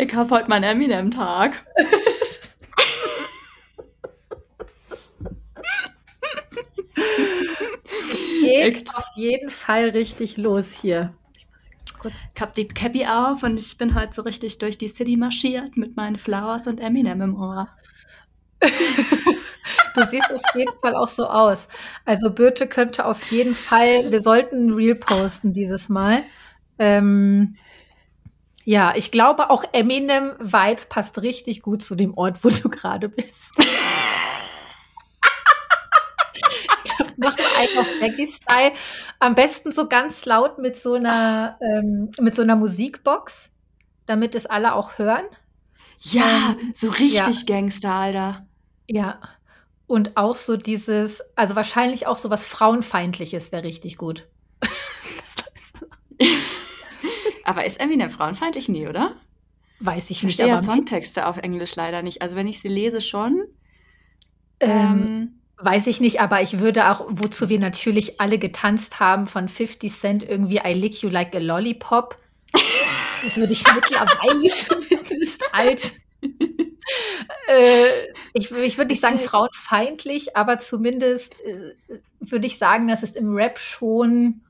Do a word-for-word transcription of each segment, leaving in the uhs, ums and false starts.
Ich hab heute meinen Eminem-Tag. Geht Echt? auf jeden Fall richtig los hier. Ich muss kurz. Ich hab die Cappy auf und ich bin heute so richtig durch die City marschiert mit meinen Flowers und Eminem im Ohr. Du siehst auf jeden Fall auch so aus. Also Birte könnte auf jeden Fall, wir sollten ein Reel posten dieses Mal. Ähm, ja, ich glaube auch Eminem-Vibe passt richtig gut zu dem Ort, wo du gerade bist. Ich glaube, mach mal einen auf Maggie-Style. Am besten so ganz laut mit so einer, ähm, mit so einer Musikbox, damit es alle auch hören. Ja, Ähm, so richtig Gangster, Alter. Ja. Und auch so dieses, also wahrscheinlich auch so was Frauenfeindliches wäre richtig gut. Aber ist Eminem frauenfeindlich? Nie, oder? Weiß ich Ich nicht. verstehe ja aber Songtexte auf Englisch leider nicht. Also wenn ich sie lese schon. ähm, Ähm, weiß ich nicht, aber ich würde auch, wozu wir natürlich alle getanzt haben, von fifty Cent irgendwie I Lick You Like a Lollipop. Das würde ich mittlerweile zumindest als äh, ich, ich würde nicht sagen frauenfeindlich, aber zumindest äh, würde ich sagen, dass es im Rap schon,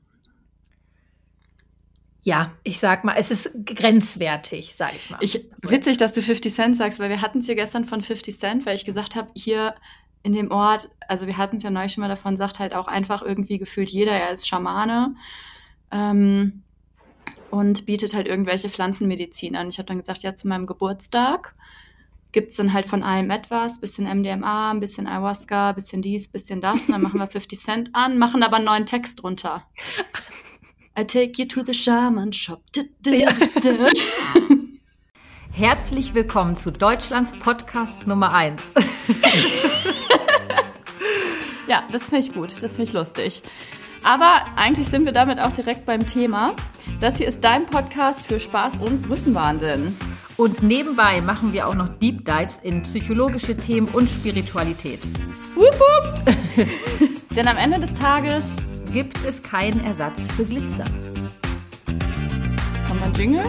ja, ich sag mal, es ist grenzwertig, sag ich mal. ich, witzig, dass du fifty Cent sagst, weil wir hatten es hier gestern von fifty Cent, weil ich gesagt habe, hier in dem Ort, also wir hatten es ja neulich schon mal davon, sagt halt auch einfach irgendwie gefühlt jeder, er ist Schamane. Ähm, und bietet halt irgendwelche Pflanzenmedizin an. Ich habe dann gesagt, ja, zu meinem Geburtstag gibt es dann halt von allem etwas, bisschen M D M A, ein bisschen Ayahuasca, bisschen dies, bisschen das. Und dann machen wir fifty Cent an, machen aber einen neuen Text drunter. I take you to the shaman shop. Du, du, Ja. du, du. Herzlich willkommen zu Deutschlands Podcast Nummer eins. Ja, das finde ich gut, das finde ich lustig. Aber eigentlich sind wir damit auch direkt beim Thema. Das hier ist dein Podcast für Spaß und Größenwahnsinn. Und nebenbei machen wir auch noch Deep Dives in psychologische Themen und Spiritualität. Wupp, wupp. Denn am Ende des Tages Gibt es keinen Ersatz für Glitzer. kommt ein Jingle.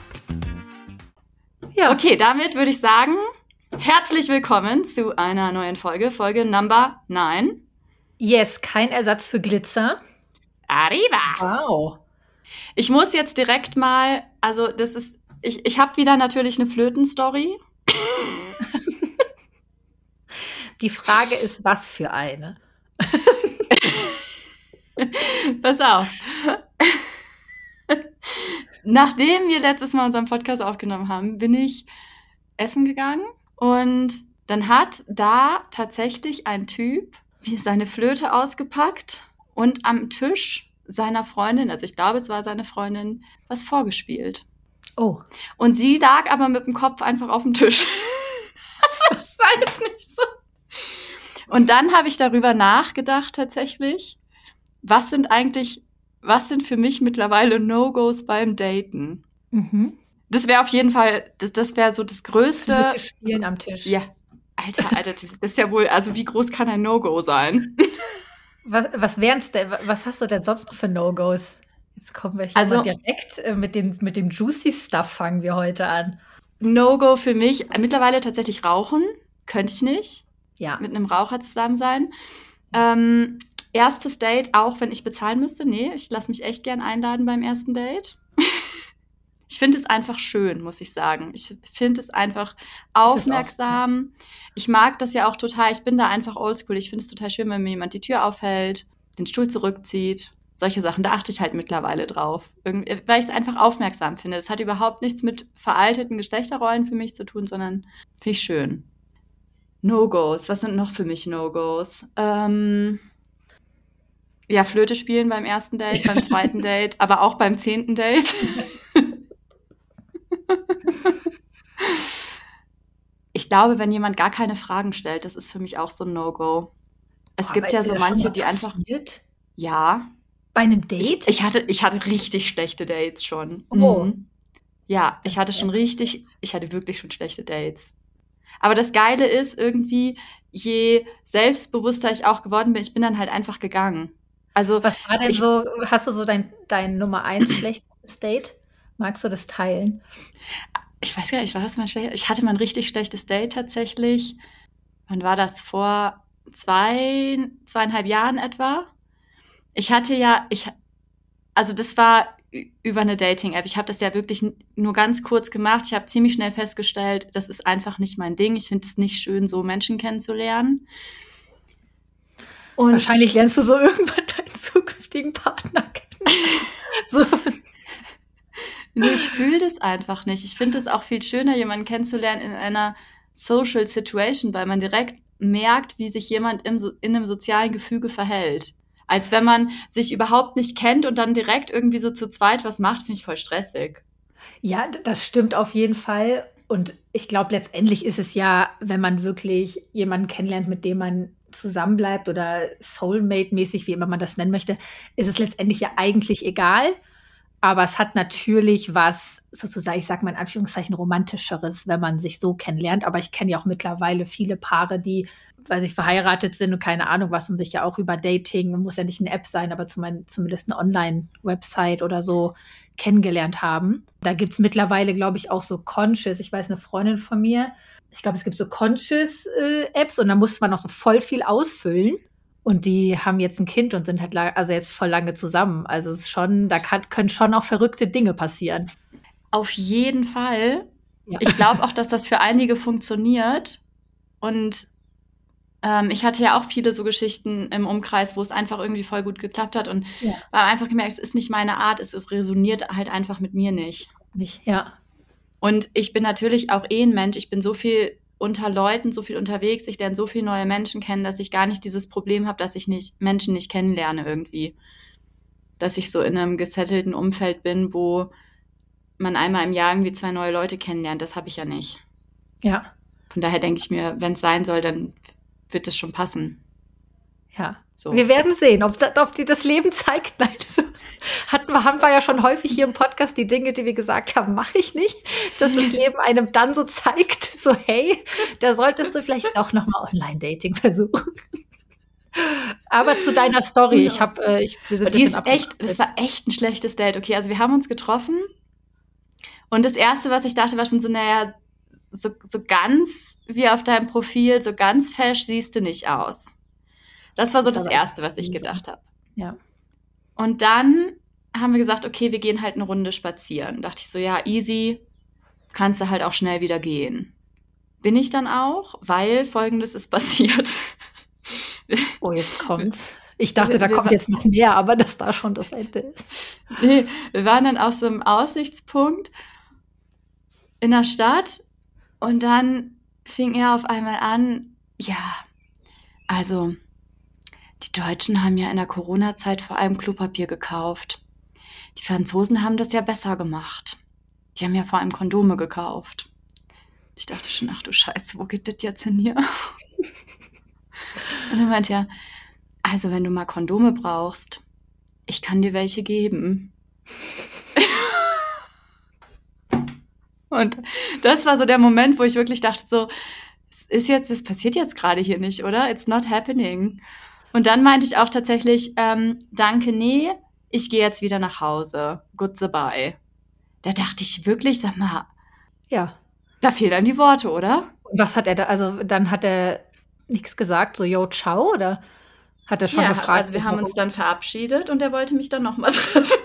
Ja, Okay, damit würde ich sagen, herzlich willkommen zu einer neuen Folge, Folge Number neun. yes, kein Ersatz für Glitzer. Arriba! Wow. Ich muss jetzt direkt mal, also das ist, ich, ich habe wieder natürlich eine Flötenstory. Die Frage ist, was für eine? Pass auf. Nachdem wir letztes Mal unseren Podcast aufgenommen haben, bin ich essen gegangen und dann hat da tatsächlich ein Typ wie seine Flöte ausgepackt und am Tisch seiner Freundin, also ich glaube, es war seine Freundin, was vorgespielt. Oh, Und sie lag aber mit dem Kopf einfach auf dem Tisch. Das war jetzt nicht so. Und dann habe ich darüber nachgedacht tatsächlich, was sind eigentlich, was sind für mich mittlerweile No-Gos beim Daten? mhm. Das wäre auf jeden Fall, das, das wäre so das Größte. Flöte spielen am Tisch. Ja, Alter, Alter, das ist ja wohl, also wie groß kann ein No-Go sein? Was, was wären's denn? Was hast du denn sonst noch für No-Gos? Jetzt kommen wir hier Also- mal direkt äh, mit dem, mit dem Juicy Stuff fangen wir heute an. No-Go für mich, mittlerweile tatsächlich rauchen, könnte ich nicht. Ja. Mit einem Raucher zusammen sein. Ähm, erstes Date, auch wenn ich bezahlen müsste. Nee, ich lasse mich echt gern einladen beim ersten Date. Ich finde es einfach schön, muss ich sagen. Ich finde es einfach aufmerksam. Ich mag das ja auch total. Ich bin da einfach oldschool. Ich finde es total schön, wenn mir jemand die Tür aufhält, den Stuhl zurückzieht. Solche Sachen, da achte ich halt mittlerweile drauf. Irgendwie, weil ich es einfach aufmerksam finde. Das hat überhaupt nichts mit veralteten Geschlechterrollen für mich zu tun, sondern finde ich schön. No-Gos, was sind noch für mich No-Gos? Ähm, ja, Flöte spielen beim ersten Date, beim zweiten Date, aber auch beim zehnten Date. Ich glaube, wenn jemand gar keine Fragen stellt, das ist für mich auch so ein No-Go. Es Boah, gibt aber ja ist so dir das schon manche, mal die einfach, passiert? ja, Bei einem Date? ich, ich hatte, ich hatte richtig schlechte Dates schon. Oh. Mhm. Ja, ich hatte schon richtig, ich hatte wirklich schon schlechte Dates. Aber das Geile ist irgendwie, je selbstbewusster ich auch geworden bin, ich bin dann halt einfach gegangen. Also Was war denn ich- so, hast du so dein, dein Nummer eins schlechtestes Date? Magst du das teilen? ich weiß gar nicht, war das mein schlechtes? Ich hatte mal ein richtig schlechtes Date tatsächlich. Wann war das? Vor zwei, zweieinhalb Jahren etwa. Ich hatte ja, ich, also das war ü- über eine Dating-App. Ich habe das ja wirklich n- nur ganz kurz gemacht. Ich habe ziemlich schnell festgestellt, das ist einfach nicht mein Ding. Ich finde es nicht schön, so Menschen kennenzulernen. Und Wahrscheinlich lernst du so irgendwann deinen zukünftigen Partner kennen. So. nee, ich fühle das einfach nicht. Ich finde es auch viel schöner, jemanden kennenzulernen in einer Social Situation, weil man direkt merkt, wie sich jemand im, so- in einem sozialen Gefüge verhält. Als wenn man sich überhaupt nicht kennt und dann direkt irgendwie so zu zweit was macht, finde ich voll stressig. Ja, d- das stimmt auf jeden Fall. Und ich glaube, letztendlich ist es ja, wenn man wirklich jemanden kennenlernt, mit dem man zusammenbleibt oder Soulmate-mäßig, wie immer man das nennen möchte, ist es letztendlich ja eigentlich egal. Aber es hat natürlich was, sozusagen, ich sag mal in Anführungszeichen, romantischeres, wenn man sich so kennenlernt. Aber ich kenne ja auch mittlerweile viele Paare, die, weil sie verheiratet sind und keine Ahnung was und sich ja auch über Dating, muss ja nicht eine App sein, aber zum, zumindest eine Online-Website oder so kennengelernt haben. Da gibt es mittlerweile, glaube ich, auch so Conscious. Ich weiß, eine Freundin von mir, ich glaube, es gibt so Conscious-Apps und da musste man auch so voll viel ausfüllen. Und die haben jetzt ein Kind und sind halt la- also jetzt voll lange zusammen. Also es ist schon, da kann, können schon auch verrückte Dinge passieren. Auf jeden Fall. Ja. Ich glaube auch, dass das für einige funktioniert. Und ähm, ich hatte ja auch viele so Geschichten im Umkreis, wo es einfach irgendwie voll gut geklappt hat. Und Ja. war einfach gemerkt, es ist nicht meine Art, es, es resoniert halt einfach mit mir nicht. Nicht, ja. Und ich bin natürlich auch eh ein Mensch. Ich bin so viel unter Leuten, so viel unterwegs. Ich lerne so viele neue Menschen kennen, dass ich gar nicht dieses Problem habe, dass ich nicht Menschen nicht kennenlerne irgendwie. Dass ich so in einem gesettelten Umfeld bin, wo man einmal im Jahr irgendwie zwei neue Leute kennenlernt. Das habe ich ja nicht. Ja. Von daher denke ich mir, wenn es sein soll, dann wird es schon passen. Ja. So. Wir werden sehen, ob, da- ob die das Leben zeigt. Nein, das hatten wir, haben wir ja schon häufig hier im Podcast die Dinge, die wir gesagt haben, mache ich nicht. Dass das Leben einem dann so zeigt, so hey, da solltest du vielleicht doch nochmal Online-Dating versuchen. Aber zu deiner Story, ich habe, äh, ich, wir sind ein Die bisschen ist echt, abgedriftet. das war echt ein schlechtes Date. Okay, also wir haben uns getroffen und das Erste, was ich dachte, war schon so, naja, so, so ganz wie auf deinem Profil, so ganz fesch siehst du nicht aus. Das war so Das das ist aber Erste, echt was ich süß. gedacht habe. Ja. Und dann haben wir gesagt, okay, wir gehen halt eine Runde spazieren. Dachte ich so, ja, easy, kannst du halt auch schnell wieder gehen. Bin ich dann auch, weil Folgendes ist passiert. Oh, jetzt kommt's. Ich dachte, da Wir- kommt wir- jetzt noch mehr, aber dass da schon das Ende ist. Nee, wir waren dann auf so einem Aussichtspunkt in der Stadt und dann fing er auf einmal an, ja, also die Deutschen haben ja in der Corona-Zeit vor allem Klopapier gekauft. Die Franzosen haben das ja besser gemacht. Die haben ja vor allem Kondome gekauft. Ich dachte schon, ach du Scheiße, wo geht das jetzt hin hier? Und er meinte ja, also wenn du mal Kondome brauchst, ich kann dir welche geben. Und das war so der Moment, wo ich wirklich dachte so, es ist jetzt, das passiert jetzt gerade hier nicht, oder? It's not happening. Und dann meinte ich auch tatsächlich, ähm, danke, nee, ich gehe jetzt wieder nach Hause. Goodbye. Da dachte ich wirklich, sag mal, Ja. da fehlen einem die Worte, oder? Und was hat er da, also dann hat er nichts gesagt, so yo, ciao, oder hat er schon Ja, gefragt? also wir so, haben uns dann verabschiedet und er wollte mich dann nochmal treffen.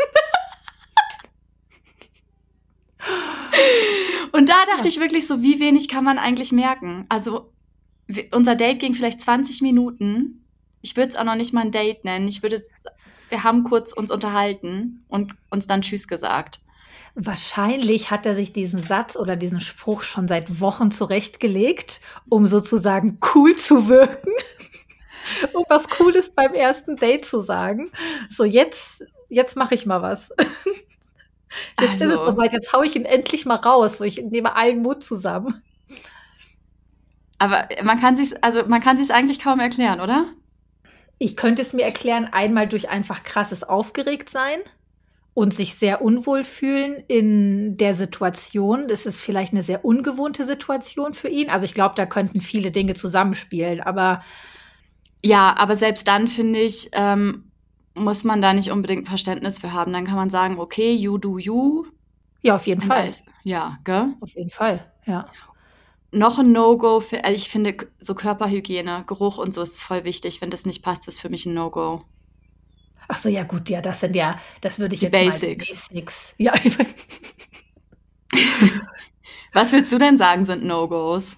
Und da dachte ich wirklich so, wie wenig kann man eigentlich merken? Also wir, unser Date ging vielleicht zwanzig Minuten. Ich würde es auch noch nicht mal ein Date nennen. Ich würde, wir haben kurz uns unterhalten und uns dann Tschüss gesagt. Wahrscheinlich hat er sich diesen Satz oder diesen Spruch schon seit Wochen zurechtgelegt, um sozusagen cool zu wirken. Um was Cooles beim ersten Date zu sagen. So, jetzt, jetzt mache ich mal was. Jetzt ist es Also, soweit, jetzt hau ich ihn endlich mal raus. So, ich nehme allen Mut zusammen. aber man kann sich, also man kann sich eigentlich kaum erklären, oder? Ich könnte es mir erklären, einmal durch einfach krasses Aufgeregtsein und sich sehr unwohl fühlen in der Situation. Das ist vielleicht eine sehr ungewohnte Situation für ihn. Also ich glaube, da könnten viele Dinge zusammenspielen, aber Ja, aber selbst dann finde ich, ähm, muss man da nicht unbedingt Verständnis für haben. Dann kann man sagen, okay, you do you. Ja, auf jeden Und da Fall. ist, ja, gell? Auf jeden Fall, ja. Noch ein No-Go, für, also ich finde k- so Körperhygiene, Geruch und so ist voll wichtig. Wenn das nicht passt, ist für mich ein No-Go. Ach so, ja gut, ja, das sind ja, das würde ich Die jetzt mal als Basics. Basics. Ja, Was würdest du denn sagen, sind No-Gos?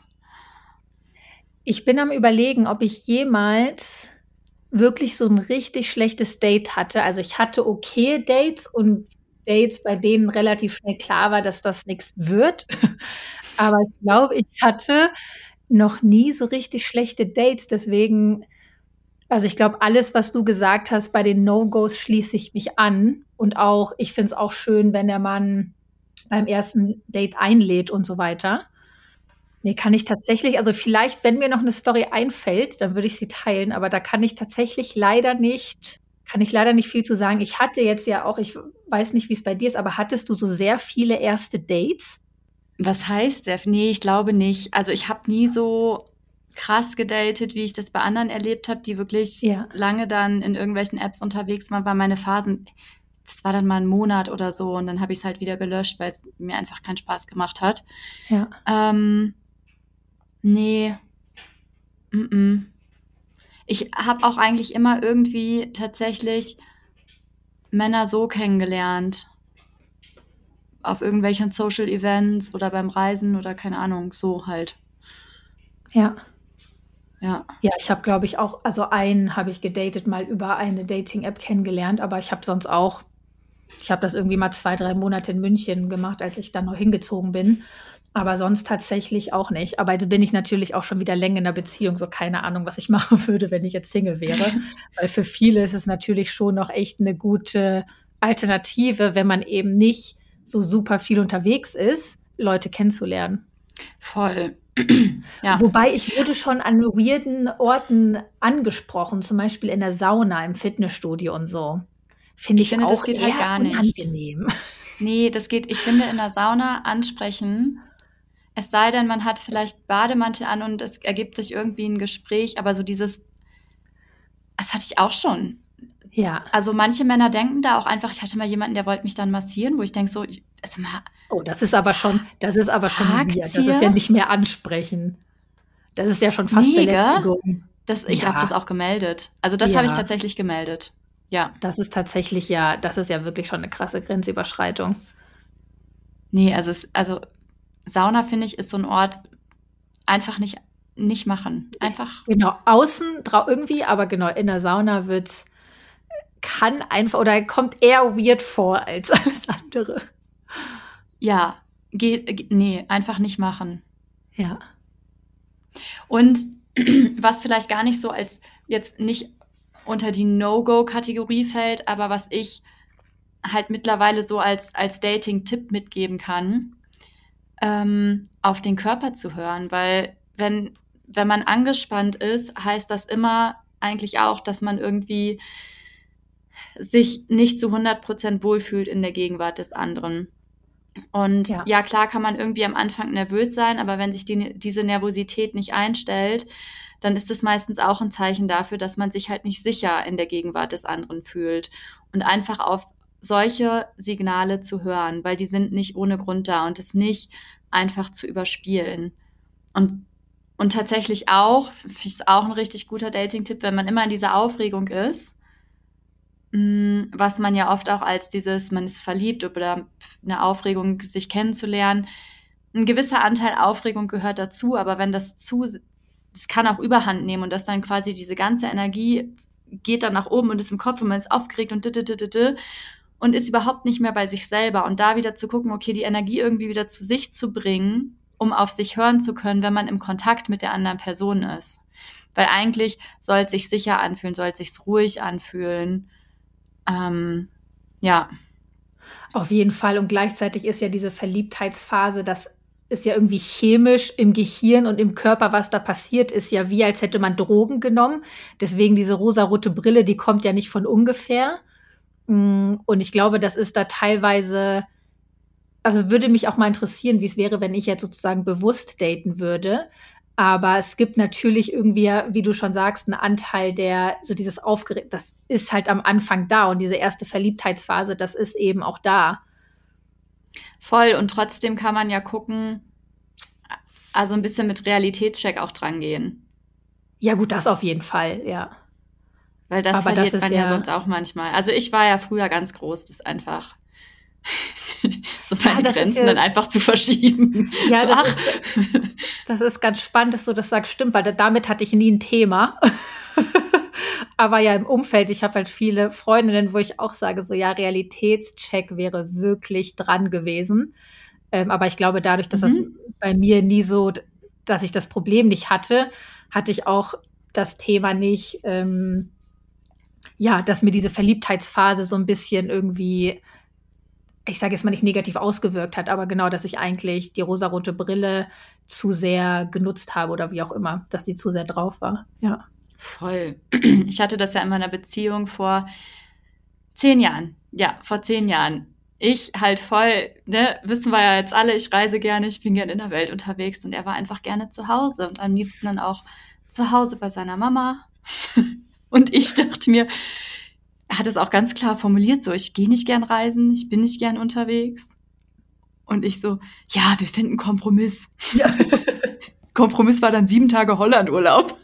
ich bin am Überlegen, ob ich jemals wirklich so ein richtig schlechtes Date hatte. Also ich hatte okay Dates und Dates, bei denen relativ schnell klar war, dass das nichts wird. Aber ich glaube, ich hatte noch nie so richtig schlechte Dates. Deswegen, also ich glaube, alles, was du gesagt hast, bei den No-Gos schließe ich mich an. Und auch, ich finde es auch schön, wenn der Mann beim ersten Date einlädt und so weiter. Nee, kann ich tatsächlich, also vielleicht, wenn mir noch eine Story einfällt, dann würde ich sie teilen, aber da kann ich tatsächlich leider nicht kann ich leider nicht viel zu sagen. Ich hatte jetzt ja auch, ich weiß nicht, wie es bei dir ist, aber hattest du so sehr viele erste Dates? Was heißt der? Nee, ich glaube nicht. Also ich habe nie so krass gedatet, wie ich das bei anderen erlebt habe, die wirklich Ja, lange dann in irgendwelchen Apps unterwegs waren, weil meine Phasen, das war dann mal ein Monat oder so und dann habe ich es halt wieder gelöscht, weil es mir einfach keinen Spaß gemacht hat. ja. Ähm, nee, mm-mm. Ich habe auch eigentlich immer irgendwie tatsächlich Männer so kennengelernt. Auf irgendwelchen Social Events oder beim Reisen oder keine Ahnung, so halt. Ja. Ja. Ja, ich habe, glaube ich, auch, also einen habe ich gedatet, mal über eine Dating-App kennengelernt, aber ich habe sonst auch, ich habe das irgendwie mal zwei, drei Monate in München gemacht, als ich dann noch hingezogen bin. Aber sonst tatsächlich auch nicht. Aber jetzt bin ich natürlich auch schon wieder länger in der Beziehung, so keine Ahnung, was ich machen würde, wenn ich jetzt Single wäre. Weil für viele ist es natürlich schon noch echt eine gute Alternative, wenn man eben nicht so super viel unterwegs ist, Leute kennenzulernen. Voll. Ja. Wobei ich wurde schon an weirden Orten angesprochen, zum Beispiel in der Sauna, im Fitnessstudio und so. Finde Ich ich finde, das auch geht halt eher gar nicht. unangenehm. Nee, das geht, ich finde, in der Sauna ansprechen, es sei denn, man hat vielleicht Bademantel an und es ergibt sich irgendwie ein Gespräch, aber so dieses, das hatte ich auch schon. Ja. Also manche Männer denken da auch einfach, ich hatte mal jemanden, der wollte mich dann massieren, wo ich denke so, es mal, Oh, das ist aber schon, das ist aber schon hakt's weird. Das ist ja hier? nicht mehr ansprechen. Das ist ja schon fast Nee, gell? Belästigung. Das, ich habe das Ja, auch gemeldet. Also das habe ich ja. tatsächlich gemeldet. Ja. Das ist tatsächlich ja, das ist ja wirklich schon eine krasse Grenzüberschreitung. Nee, also es, also Sauna finde ich ist so ein Ort, einfach nicht, nicht machen. Einfach, Genau, außen drau irgendwie, aber genau, in der Sauna wird's, kann einfach oder kommt eher weird vor als alles andere. ja, geht, nee, einfach nicht machen. Ja. Und was vielleicht gar nicht so als jetzt nicht unter die No-Go-Kategorie fällt, aber was ich halt mittlerweile so als, als Dating-Tipp mitgeben kann, ähm, auf den Körper zu hören, weil wenn, wenn man angespannt ist, heißt das immer eigentlich auch, dass man irgendwie sich nicht zu hundert Prozent wohlfühlt in der Gegenwart des anderen. Und Ja. ja, klar kann man irgendwie am Anfang nervös sein, aber wenn sich die, diese Nervosität nicht einstellt, dann ist es meistens auch ein Zeichen dafür, dass man sich halt nicht sicher in der Gegenwart des anderen fühlt. Und einfach auf solche Signale zu hören, weil die sind nicht ohne Grund da und es nicht einfach zu überspielen. Und, und tatsächlich auch, ist auch ein richtig guter Dating-Tipp, wenn man immer in dieser Aufregung ist, mh, was man ja oft auch als dieses, man ist verliebt oder eine Aufregung, sich kennenzulernen. Ein gewisser Anteil Aufregung gehört dazu, aber wenn das zu, das kann auch Überhand nehmen und das dann quasi diese ganze Energie geht dann nach oben und ist im Kopf und man ist aufgeregt und d und ist überhaupt nicht mehr bei sich selber. Und da wieder zu gucken, okay, die Energie irgendwie wieder zu sich zu bringen, um auf sich hören zu können, wenn man im Kontakt mit der anderen Person ist. Weil eigentlich soll es sich sicher anfühlen, soll es sich ruhig anfühlen. Ähm, ja. Auf jeden Fall. Und gleichzeitig ist ja diese Verliebtheitsphase, das ist ja irgendwie chemisch im Gehirn und im Körper, was da passiert, ist ja wie, als hätte man Drogen genommen. Deswegen diese rosarote Brille, die kommt ja nicht von ungefähr. Und ich glaube, das ist da teilweise, also würde mich auch mal interessieren, wie es wäre, wenn ich jetzt sozusagen bewusst daten würde. Aber es gibt natürlich irgendwie, wie du schon sagst, einen Anteil, der so dieses Aufgeregt, das ist halt am Anfang da und diese erste Verliebtheitsphase, das ist eben auch da. Voll. Und trotzdem kann man ja gucken, also ein bisschen mit Realitätscheck auch dran gehen. Ja, gut, das auf jeden Fall, ja. Weil das Aber verliert das ist man ja ja- sonst auch manchmal. Also ich war ja früher ganz groß, das einfach so Ja, meine das ist Grenzen ja- dann einfach zu verschieben. Ja, so, das ach, Das ist ganz spannend, dass du das sagst, stimmt, weil da- damit hatte ich nie ein Thema. Aber ja, im Umfeld, ich habe halt viele Freundinnen, wo ich auch sage, so ja, Realitätscheck wäre wirklich dran gewesen. Ähm, aber ich glaube, dadurch, dass das Mhm. bei mir nie so, d- dass ich das Problem nicht hatte, hatte ich auch das Thema nicht, ähm, ja, dass mir diese Verliebtheitsphase so ein bisschen irgendwie, ich sage jetzt mal nicht negativ ausgewirkt hat, aber genau, dass ich eigentlich die rosarote Brille zu sehr genutzt habe oder wie auch immer, dass sie zu sehr drauf war. Ja. Voll. Ich hatte das ja in meiner Beziehung vor zehn Jahren. Ja, vor zehn Jahren. Ich halt voll, ne, wissen wir ja jetzt alle, ich reise gerne, ich bin gerne in der Welt unterwegs und er war einfach gerne zu Hause und am liebsten dann auch zu Hause bei seiner Mama. Und ich dachte mir, er hat es auch ganz klar formuliert, so, ich gehe nicht gern reisen, ich bin nicht gern unterwegs. Und ich so, ja, wir finden Kompromiss. Ja. Kompromiss war dann sieben Tage Hollandurlaub.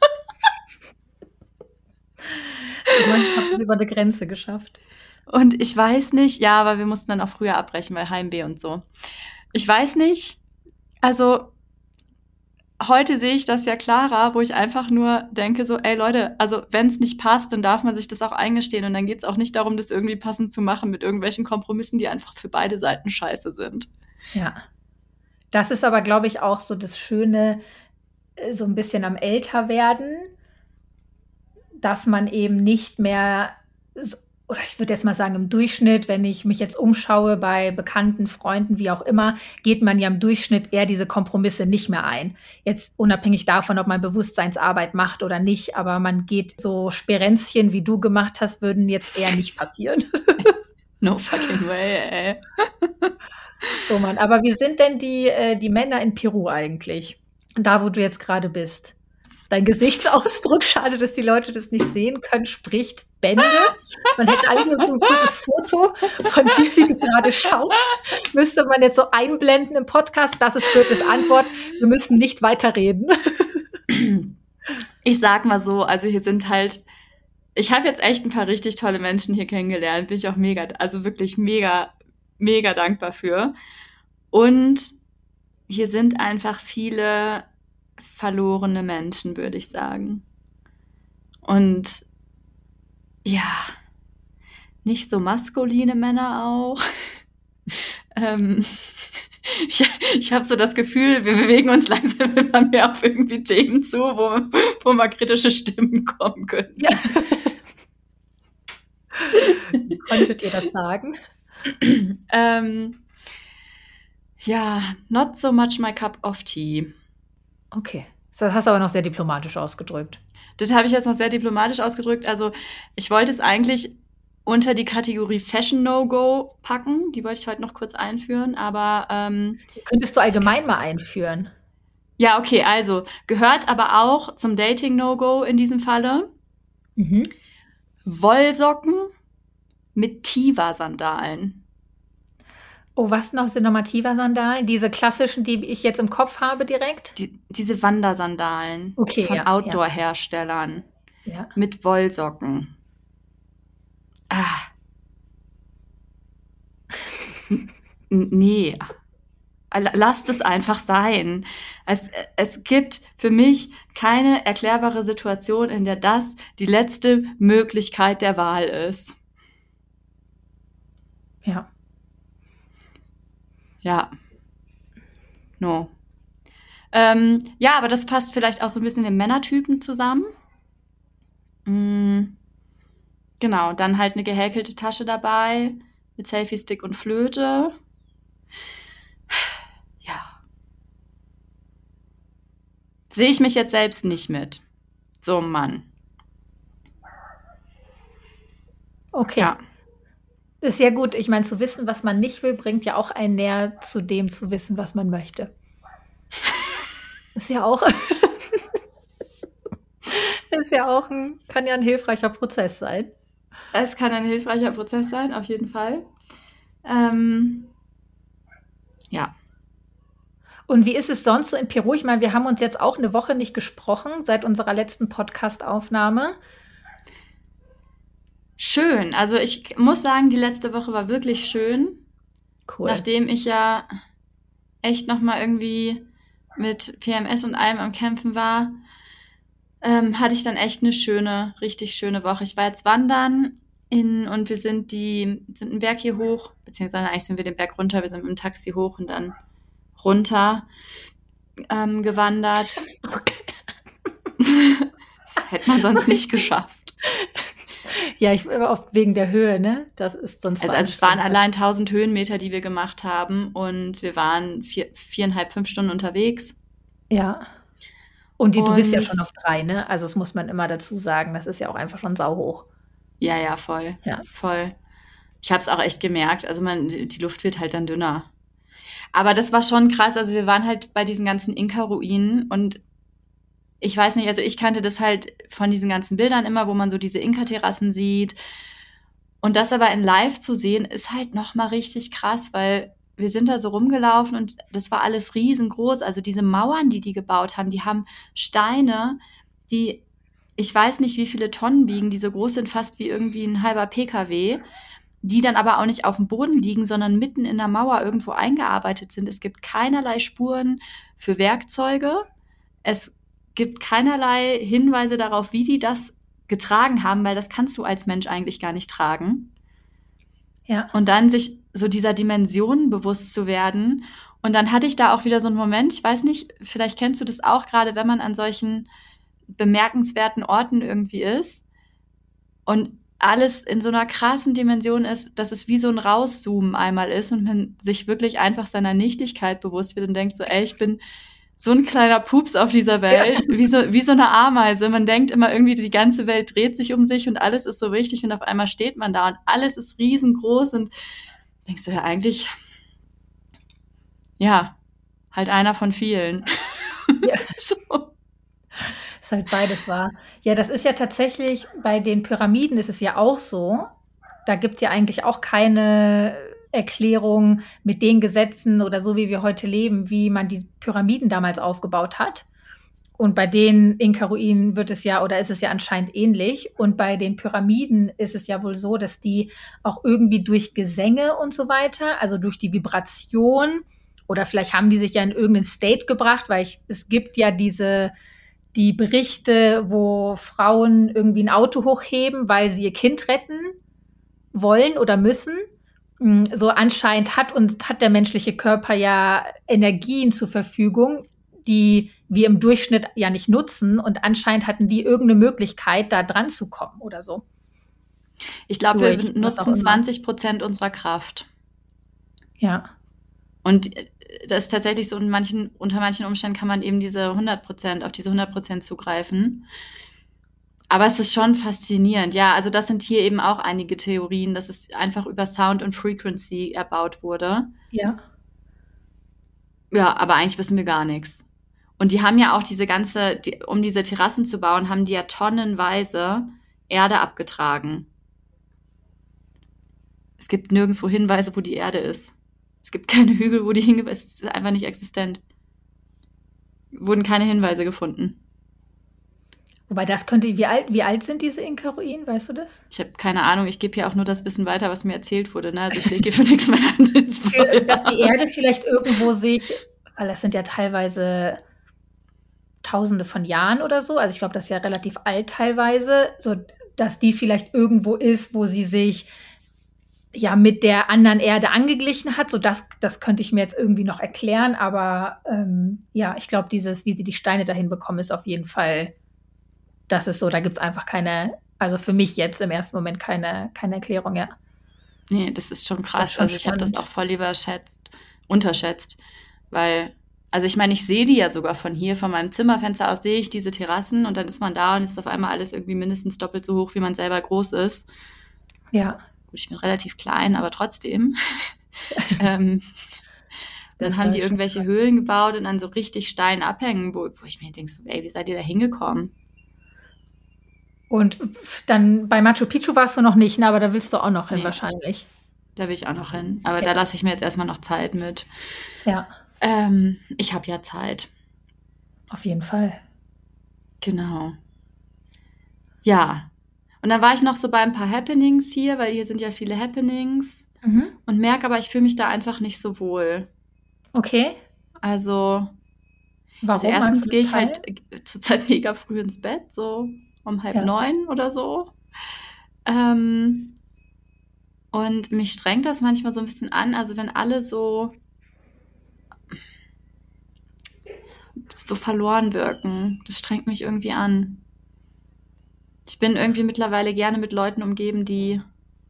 Ich habe es über eine Grenze geschafft. Und ich weiß nicht, ja, aber wir mussten dann auch früher abbrechen, weil Heimweh und so. Ich weiß nicht, also heute sehe ich das ja klarer, wo ich einfach nur denke so, ey Leute, also wenn es nicht passt, dann darf man sich das auch eingestehen und dann geht es auch nicht darum, das irgendwie passend zu machen mit irgendwelchen Kompromissen, die einfach für beide Seiten scheiße sind. Ja. Das ist aber, glaube ich, auch so das Schöne, äh, so ein bisschen am Älterwerden, dass man eben nicht mehr, so, oder ich würde jetzt mal sagen, im Durchschnitt, wenn ich mich jetzt umschaue bei Bekannten, Freunden, wie auch immer, geht man ja im Durchschnitt eher diese Kompromisse nicht mehr ein. Jetzt unabhängig davon, ob man Bewusstseinsarbeit macht oder nicht, aber man geht so Sperenzchen, wie du gemacht hast, würden jetzt eher nicht passieren. No fucking way, ey. So, Mann. Aber wie sind denn die, äh, die Männer in Peru eigentlich? Da, wo du jetzt gerade bist. Dein Gesichtsausdruck, schade, dass die Leute das nicht sehen können, spricht Bände. Man hätte eigentlich nur so ein kurzes Foto von dir, wie du gerade schaust. Müsste man jetzt so einblenden im Podcast. Das ist Birtes Antwort. Wir müssen nicht weiterreden. Ich sag mal so, also hier sind halt, ich habe jetzt echt ein paar richtig tolle Menschen hier kennengelernt, bin ich auch mega, also wirklich mega, mega dankbar für. Und hier sind einfach viele verlorene Menschen, würde ich sagen. Und ja, nicht so maskuline Männer auch. ähm, ich ich habe so das Gefühl, wir bewegen uns langsam immer mehr auf irgendwie Themen zu, wo, wo mal kritische Stimmen kommen können. Ja. Konntet ihr das sagen? ähm, ja, not so much my cup of tea. Okay. Das hast du aber noch sehr diplomatisch ausgedrückt. Das habe ich jetzt noch sehr diplomatisch ausgedrückt. Also ich wollte es eigentlich unter die Kategorie Fashion No-Go packen. Die wollte ich heute noch kurz einführen. Aber ähm, Könntest du allgemein mal einführen? ja, okay, also gehört aber auch zum Dating No-Go in diesem Falle. Mhm. Wollsocken mit Tiva-Sandalen. Oh, was noch sind nochmal Tiva-Sandalen? Diese klassischen, die ich jetzt im Kopf habe direkt? Die, diese Wandersandalen Okay, von ja, Outdoor-Herstellern Ja. mit Wollsocken. Ah. N- Nee. L- Lasst es einfach sein. Es, es gibt für mich keine erklärbare Situation, in der das die letzte Möglichkeit der Wahl ist. Ja. Ja. No. Ähm, ja, aber das passt vielleicht auch so ein bisschen den Männertypen zusammen. Mm, genau, dann halt eine gehäkelte Tasche dabei mit Selfie-Stick und Flöte. Ja. Sehe ich mich jetzt selbst nicht mit. So ein Mann. Okay. Ja. Ist ja gut. Ich meine, zu wissen, was man nicht will, bringt ja auch einen näher zu dem zu wissen, was man möchte. Ist ja auch, ist ja auch ein, kann ja ein hilfreicher Prozess sein. Es kann ein hilfreicher Prozess sein, auf jeden Fall. Ähm, Ja. Und wie ist es sonst so in Peru? Ich meine, wir haben uns jetzt auch eine Woche nicht gesprochen seit unserer letzten Podcast-Aufnahme. Schön. Also ich muss sagen, die letzte Woche war wirklich schön. Cool. Nachdem ich ja echt nochmal irgendwie mit P M S und allem am Kämpfen war, ähm, hatte ich dann echt eine schöne, richtig schöne Woche. Ich war jetzt wandern in, und wir sind die, sind einen Berg hier hoch, beziehungsweise eigentlich sind wir den Berg runter, wir sind mit dem Taxi hoch und dann runter ähm, gewandert. Okay. Das hätte man sonst nicht geschafft. Ja, ich war oft wegen der Höhe, ne? Das ist sonst. Also, also es waren allein tausend Höhenmeter, die wir gemacht haben und wir waren vier, viereinhalb, fünf Stunden unterwegs. Ja. Und, die, du bist ja Und- schon auf drei, ne? Also das muss man immer dazu sagen. Das ist ja auch einfach schon sauhoch. Ja, ja, voll. Ja. Voll. Ich habe es auch echt gemerkt. Also man, die Luft wird halt dann dünner. Aber das war schon krass. Also wir waren halt bei diesen ganzen Inka-Ruinen und ich weiß nicht, also ich kannte das halt von diesen ganzen Bildern immer, wo man so diese Inka-Terrassen sieht. Und das aber in live zu sehen, ist halt nochmal richtig krass, weil wir sind da so rumgelaufen und das war alles riesengroß. Also diese Mauern, die die gebaut haben, die haben Steine, die, ich weiß nicht, wie viele Tonnen wiegen, die so groß sind, fast wie irgendwie ein halber P K W, die dann aber auch nicht auf dem Boden liegen, sondern mitten in der Mauer irgendwo eingearbeitet sind. Es gibt keinerlei Spuren für Werkzeuge. Es gibt keinerlei Hinweise darauf, wie die das getragen haben, weil das kannst du als Mensch eigentlich gar nicht tragen. Ja. Und dann sich so dieser Dimensionen bewusst zu werden. Und dann hatte ich da auch wieder so einen Moment, ich weiß nicht, vielleicht kennst du das auch, gerade wenn man an solchen bemerkenswerten Orten irgendwie ist und alles in so einer krassen Dimension ist, dass es wie so ein Rauszoomen einmal ist und man sich wirklich einfach seiner Nichtigkeit bewusst wird und denkt so, ey, ich bin so ein kleiner Pups auf dieser Welt, ja. wie, so, wie so eine Ameise. Man denkt immer irgendwie, die ganze Welt dreht sich um sich und alles ist so wichtig und auf einmal steht man da und alles ist riesengroß und denkst du ja eigentlich, ja, halt einer von vielen. Ja. So. Ist halt beides wahr. Ja, das ist ja tatsächlich, bei den Pyramiden ist es ja auch so, da gibt es ja eigentlich auch keine Erklärung mit den Gesetzen oder so, wie wir heute leben, wie man die Pyramiden damals aufgebaut hat. Und bei den Inka-Ruinen wird es ja, oder ist es ja anscheinend ähnlich. Und bei den Pyramiden ist es ja wohl so, dass die auch irgendwie durch Gesänge und so weiter, also durch die Vibration, oder vielleicht haben die sich ja in irgendeinen State gebracht, weil ich, es gibt ja diese die Berichte, wo Frauen irgendwie ein Auto hochheben, weil sie ihr Kind retten wollen oder müssen. So anscheinend hat und hat der menschliche Körper ja Energien zur Verfügung, die wir im Durchschnitt ja nicht nutzen. Und anscheinend hatten die irgendeine Möglichkeit, da dran zu kommen oder so. Ich glaube, wir nutzen zwanzig Prozent unserer Kraft. Ja. Und das ist tatsächlich so, in manchen, unter manchen Umständen kann man eben diese hundert Prozent, auf diese hundert Prozent zugreifen. Aber es ist schon faszinierend. Ja, also das sind hier eben auch einige Theorien, dass es einfach über Sound und Frequency erbaut wurde. Ja. Ja, aber eigentlich wissen wir gar nichts. Und die haben ja auch diese ganze, die, um diese Terrassen zu bauen, haben die ja tonnenweise Erde abgetragen. Es gibt nirgendwo Hinweise, wo die Erde ist. Es gibt keine Hügel, wo die hingewiesen ist. Es ist einfach nicht existent. Wurden keine Hinweise gefunden. Wobei das könnte, wie alt, wie alt sind diese Inka-Ruinen, weißt du das? Ich habe keine Ahnung, ich gebe hier auch nur das Wissen weiter, was mir erzählt wurde. Ne? Also ich lege hier für nichts meine Hand ins Feuer. Dass die Erde vielleicht irgendwo sich, weil das sind ja teilweise Tausende von Jahren oder so, also ich glaube, das ist ja relativ alt teilweise, so dass die vielleicht irgendwo ist, wo sie sich ja mit der anderen Erde angeglichen hat. So das, das könnte ich mir jetzt irgendwie noch erklären, aber ähm, ja, ich glaube, dieses, wie sie die Steine dahin bekommen, ist auf jeden Fall, das ist so, da gibt es einfach keine, also für mich jetzt im ersten Moment keine, keine Erklärung, ja. Nee, das ist schon krass. Das ist schon also ich habe das spannend. auch voll überschätzt, unterschätzt, weil, also ich meine, ich sehe die ja sogar von hier, von meinem Zimmerfenster aus sehe ich diese Terrassen und dann ist man da und ist auf einmal alles irgendwie mindestens doppelt so hoch, wie man selber groß ist. Ja. Gut, ich bin relativ klein, aber trotzdem. ähm, dann haben die irgendwelche Höhlen gebaut und dann so richtig steil abhängen, wo, wo ich mir denke, so, ey, wie seid ihr da hingekommen? Und dann bei Machu Picchu warst du noch nicht, ne? Aber da willst du auch noch hin Nee. wahrscheinlich. Da will ich auch noch hin. Aber Ja. da lasse ich mir jetzt erstmal noch Zeit mit. Ja, Ähm, ich habe ja Zeit. auf jeden Fall. Genau. Ja. Und dann war ich noch so bei ein paar Happenings hier, weil hier sind ja viele Happenings. Mhm. Und merke aber, ich fühle mich da einfach nicht so wohl. Okay. Also, Warum? also erstens Magst du gehe das ich halt äh, zurzeit mega früh ins Bett, so um halb Ja. neun oder so. Ähm, und mich strengt das manchmal so ein bisschen an. Also wenn alle so, so verloren wirken, das strengt mich irgendwie an. Ich bin irgendwie mittlerweile gerne mit Leuten umgeben, die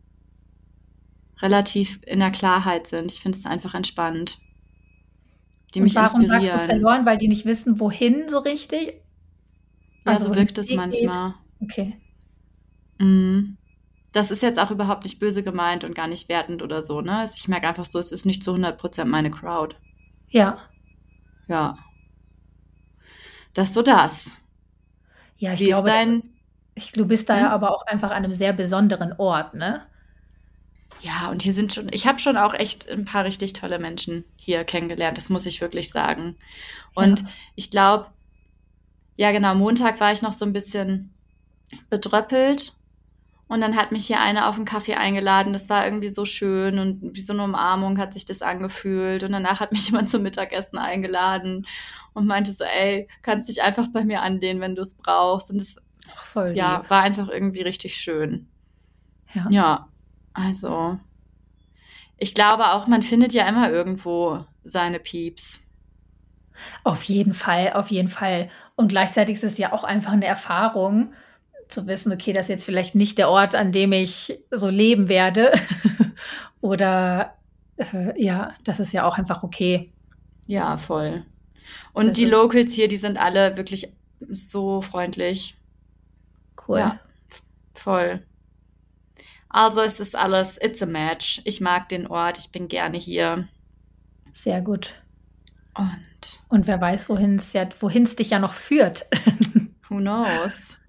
relativ in der Klarheit sind. Ich finde es einfach entspannt. Die Und mich warum sagst du inspirieren. verloren? Weil die nicht wissen, wohin so richtig? Ja, Also so wohin wirkt es der Weg geht? manchmal. Okay. Mm. Das ist jetzt auch überhaupt nicht böse gemeint und gar nicht wertend oder so, ne? Also ich merke einfach so, es ist nicht zu hundert Prozent meine Crowd. Ja. Ja. Das ist so das. Ja, ich Wie ist glaube, das, dein... ich, du bist da ja Hm? aber auch einfach an einem sehr besonderen Ort, ne? Ja, und hier sind schon, ich habe schon auch echt ein paar richtig tolle Menschen hier kennengelernt, das muss ich wirklich sagen. Und Ja. ich glaube, ja genau, Montag war ich noch so ein bisschen bedröppelt und dann hat mich hier eine auf einen Kaffee eingeladen. Das war irgendwie so schön und wie so eine Umarmung hat sich das angefühlt. Und danach hat mich jemand zum Mittagessen eingeladen und meinte so, ey, kannst dich einfach bei mir anlehnen, wenn du es brauchst. Und das, Voll ja, lieb. war einfach irgendwie richtig schön. Ja. Ja, also ich glaube auch, man findet ja immer irgendwo seine Pieps. Auf jeden Fall, auf jeden Fall. Und gleichzeitig ist es ja auch einfach eine Erfahrung, zu wissen, okay, das ist jetzt vielleicht nicht der Ort, an dem ich so leben werde. Oder äh, ja, das ist ja auch einfach okay. Ja, voll. Und Das die ist Locals hier, die sind alle wirklich so freundlich. cool. Ja, voll. Also es ist alles, it's a match. Ich mag den Ort, ich bin gerne hier. Sehr gut. Und Und wer weiß, wohin es ja, wohin es dich ja noch führt. who knows?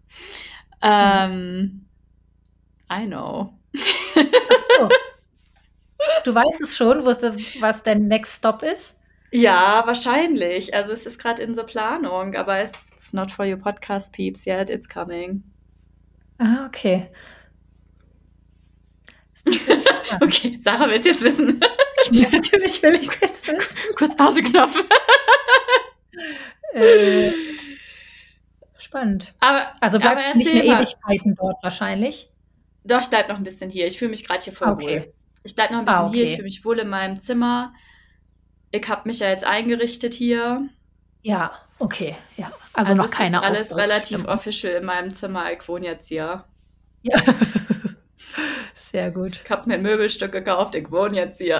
Ähm, I know. Ach so. Du weißt es schon, wo, was dein Next Stop ist? Ja, wahrscheinlich. Also es ist gerade in der Planung, aber it's not for your podcast peeps yet, it's coming. Ah, okay. Okay, Sarah will's jetzt wissen. Ja, natürlich will ich es jetzt wissen. Kurz Pauseknopf. Äh, spannend. Aber, Also aber bleibst du nicht erzähl mehr mal. Ewigkeiten dort wahrscheinlich? Doch, ich bleib noch ein bisschen hier. Ich fühle mich gerade hier voll Okay. wohl. Ich bleib noch ein bisschen Ah, hier. Ich okay. fühle mich wohl in meinem Zimmer. Ich habe mich ja jetzt eingerichtet hier. Ja, okay. Ja. Also, Also noch es ist keine alles relativ Aufbruchsstimmung. official in meinem Zimmer. Ich wohne jetzt hier. Ja. Sehr gut. Ich habe mir ein Möbelstück gekauft. Ich wohne jetzt hier.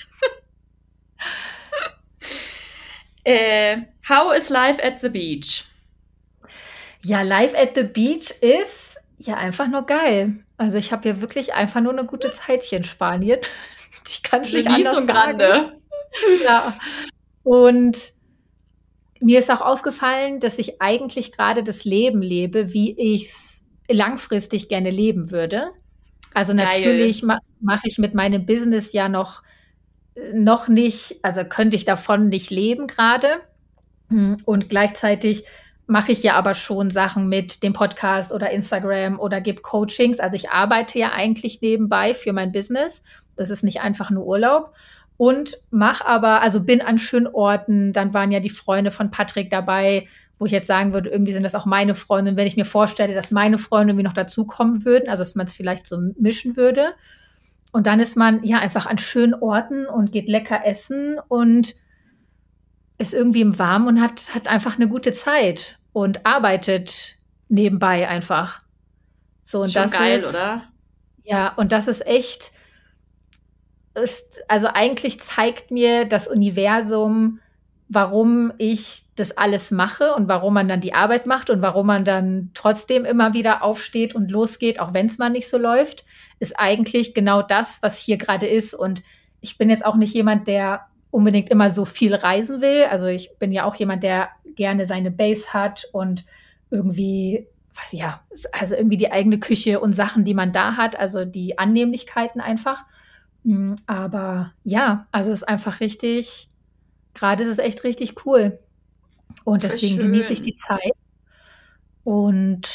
äh, how is life at the beach? Ja, Live at the Beach ist ja einfach nur geil. Also ich habe hier wirklich einfach nur eine gute Zeit hier in Spanien. Ich kann es nicht anders Genießung sagen. grande. Ja. Und mir ist auch aufgefallen, dass ich eigentlich gerade das Leben lebe, wie ich es langfristig gerne leben würde. Also Geil. natürlich ma mache ich mit meinem Business ja noch, noch nicht, also könnte ich davon nicht leben gerade. Und gleichzeitig mache ich ja aber schon Sachen mit dem Podcast oder Instagram oder gebe Coachings. Also ich arbeite ja eigentlich nebenbei für mein Business. Das ist nicht einfach nur Urlaub. Und mache aber, also bin an schönen Orten. Dann waren ja die Freunde von Patrick dabei, wo ich jetzt sagen würde, irgendwie sind das auch meine Freunde. Und wenn ich mir vorstelle, dass meine Freunde irgendwie noch dazukommen würden, also dass man es vielleicht so mischen würde. Und dann ist man ja einfach an schönen Orten und geht lecker essen und ist irgendwie im Warmen und hat, hat einfach eine gute Zeit und arbeitet nebenbei einfach. So, und Ist schon das geil, ist, oder? ja, und das ist echt, ist, also eigentlich zeigt mir das Universum, warum ich das alles mache und warum man dann die Arbeit macht und warum man dann trotzdem immer wieder aufsteht und losgeht, auch wenn es mal nicht so läuft, ist eigentlich genau das, was hier gerade ist. Und ich bin jetzt auch nicht jemand, der unbedingt immer so viel reisen will. Also ich bin ja auch jemand, der gerne seine Base hat und irgendwie, was ja, also irgendwie die eigene Küche und Sachen, die man da hat, also die Annehmlichkeiten einfach. Mm, Aber ja, also es ist einfach richtig, gerade ist es echt richtig cool. Und Voll deswegen genieße ich die schön. Zeit und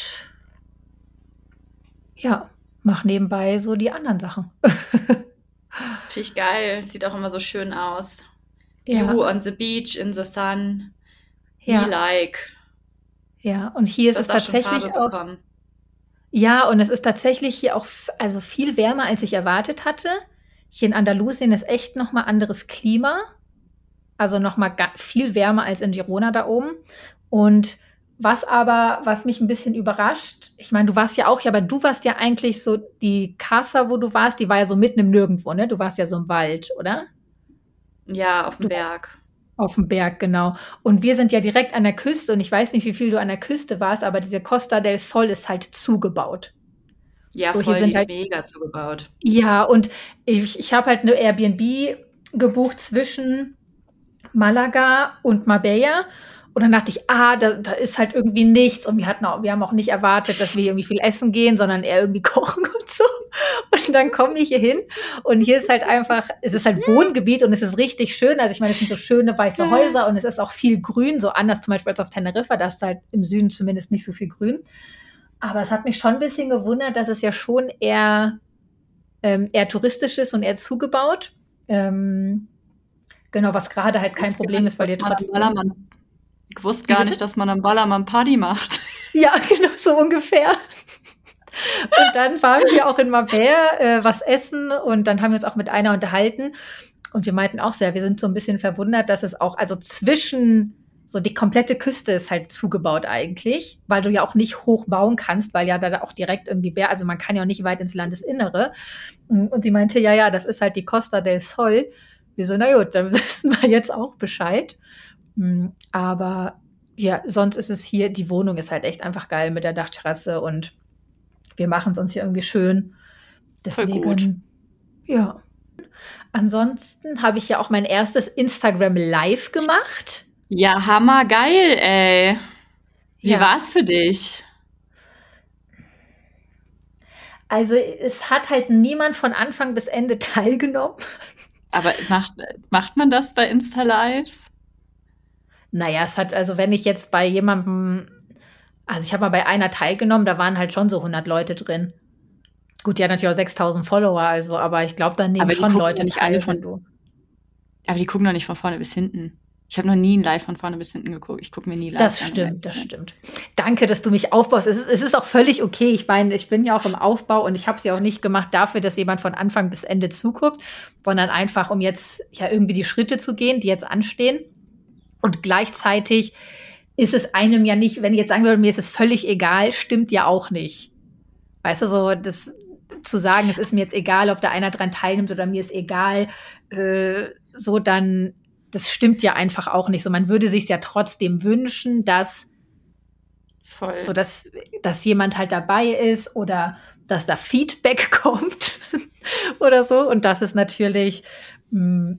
ja, mache nebenbei so die anderen Sachen. Finde ich geil. Sieht auch immer so schön aus. Ja, You on the beach in the sun. Me ja, like. ja. Und hier Du ist es hast auch schon Farbe tatsächlich auch, bekommen. ja, und es ist tatsächlich hier auch f- also viel wärmer, als ich erwartet hatte. Hier in Andalusien ist echt noch mal anderes Klima. Also noch mal ga viel wärmer als in Girona da oben. Und was aber, was mich ein bisschen überrascht, ich meine, du warst ja auch, ja, aber du warst ja eigentlich so, die Casa, wo du warst, die war ja so mitten im Nirgendwo, ne? Du warst ja so im Wald, oder? Ja, auf dem Du Berg. auf dem Berg, genau. Und wir sind ja direkt an der Küste und ich weiß nicht, wie viel du an der Küste warst, aber diese Costa del Sol ist halt zugebaut. Ja, So, hier voll, die sind ist halt, mega zugebaut. ja, und ich, ich habe halt eine Airbnb gebucht zwischen Malaga und Marbella. Und dann dachte ich, ah, da, da ist halt irgendwie nichts. Und wir hatten auch, wir haben auch nicht erwartet, dass wir irgendwie viel essen gehen, sondern eher irgendwie kochen und so. Und dann komme ich hier hin und hier ist halt einfach, es ist halt Wohngebiet und es ist richtig schön. Also ich meine, es sind so schöne weiße Geil. Häuser und es ist auch viel Grün, so anders zum Beispiel als auf Teneriffa, da ist halt im Süden zumindest nicht so viel Grün. Aber es hat mich schon ein bisschen gewundert, dass es ja schon eher, ähm, eher touristisch ist und eher zugebaut. Ähm, genau, was gerade halt Ich kein wusste gar Problem ist, nicht, weil dass dir man am trotzdem. Ballermann, ich wusste Wie gar bitte? nicht, dass man am Ballermann Party macht. Ja, genau, so ungefähr. Und dann waren wir auch in Marbella äh, was essen und dann haben wir uns auch mit einer unterhalten. Und wir meinten auch sehr, wir sind so ein bisschen verwundert, dass es auch, also zwischen, so die komplette Küste ist halt zugebaut eigentlich, weil du ja auch nicht hoch bauen kannst, weil ja da auch direkt irgendwie Berg, also man kann ja auch nicht weit ins Landesinnere. Und sie meinte, ja, ja, das ist halt die Costa del Sol. Wir so, na gut, dann wissen wir jetzt auch Bescheid. Mm, Aber ja, sonst ist es hier, die Wohnung ist halt echt einfach geil mit der Dachterrasse und wir machen es uns hier irgendwie schön. Voll gut. Deswegen, ja. Ansonsten habe ich ja auch mein erstes Instagram Live gemacht. Ja, hammergeil, ey. Wie Ja, war's für dich? also es hat halt niemand von Anfang bis Ende teilgenommen. Aber macht, macht man das bei Insta-Lives? Naja, es hat, also wenn ich jetzt bei jemandem, also ich habe mal bei einer teilgenommen, da waren halt schon so hundert Leute drin. Gut, die hat natürlich auch sechstausend Follower, also, aber ich glaube, da nehmen Aber die schon gucken ja Leute nicht alle teil, wenn von, du. aber die gucken doch nicht von vorne bis hinten. Ich habe noch nie ein Live von vorne bis hinten geguckt. Ich gucke mir nie Das Lives an, um ehrlich stimmt, das zu sein. stimmt. Danke, dass du mich aufbaust. Es ist, es ist auch völlig okay. Ich meine, ich bin ja auch im Aufbau und ich habe es ja auch nicht gemacht dafür, dass jemand von Anfang bis Ende zuguckt, sondern einfach, um jetzt ja irgendwie die Schritte zu gehen, die jetzt anstehen. Und gleichzeitig ist es einem ja nicht, wenn ich jetzt sagen würde, mir ist es völlig egal, stimmt ja auch nicht. Weißt du, so das zu sagen, es ist mir jetzt egal, ob da einer dran teilnimmt oder mir ist egal, äh, so dann, das stimmt ja einfach auch nicht. So, man würde sich ja trotzdem wünschen, dass so Voll. dass, dass jemand halt dabei ist oder dass da Feedback kommt oder so. Und das ist natürlich, mh,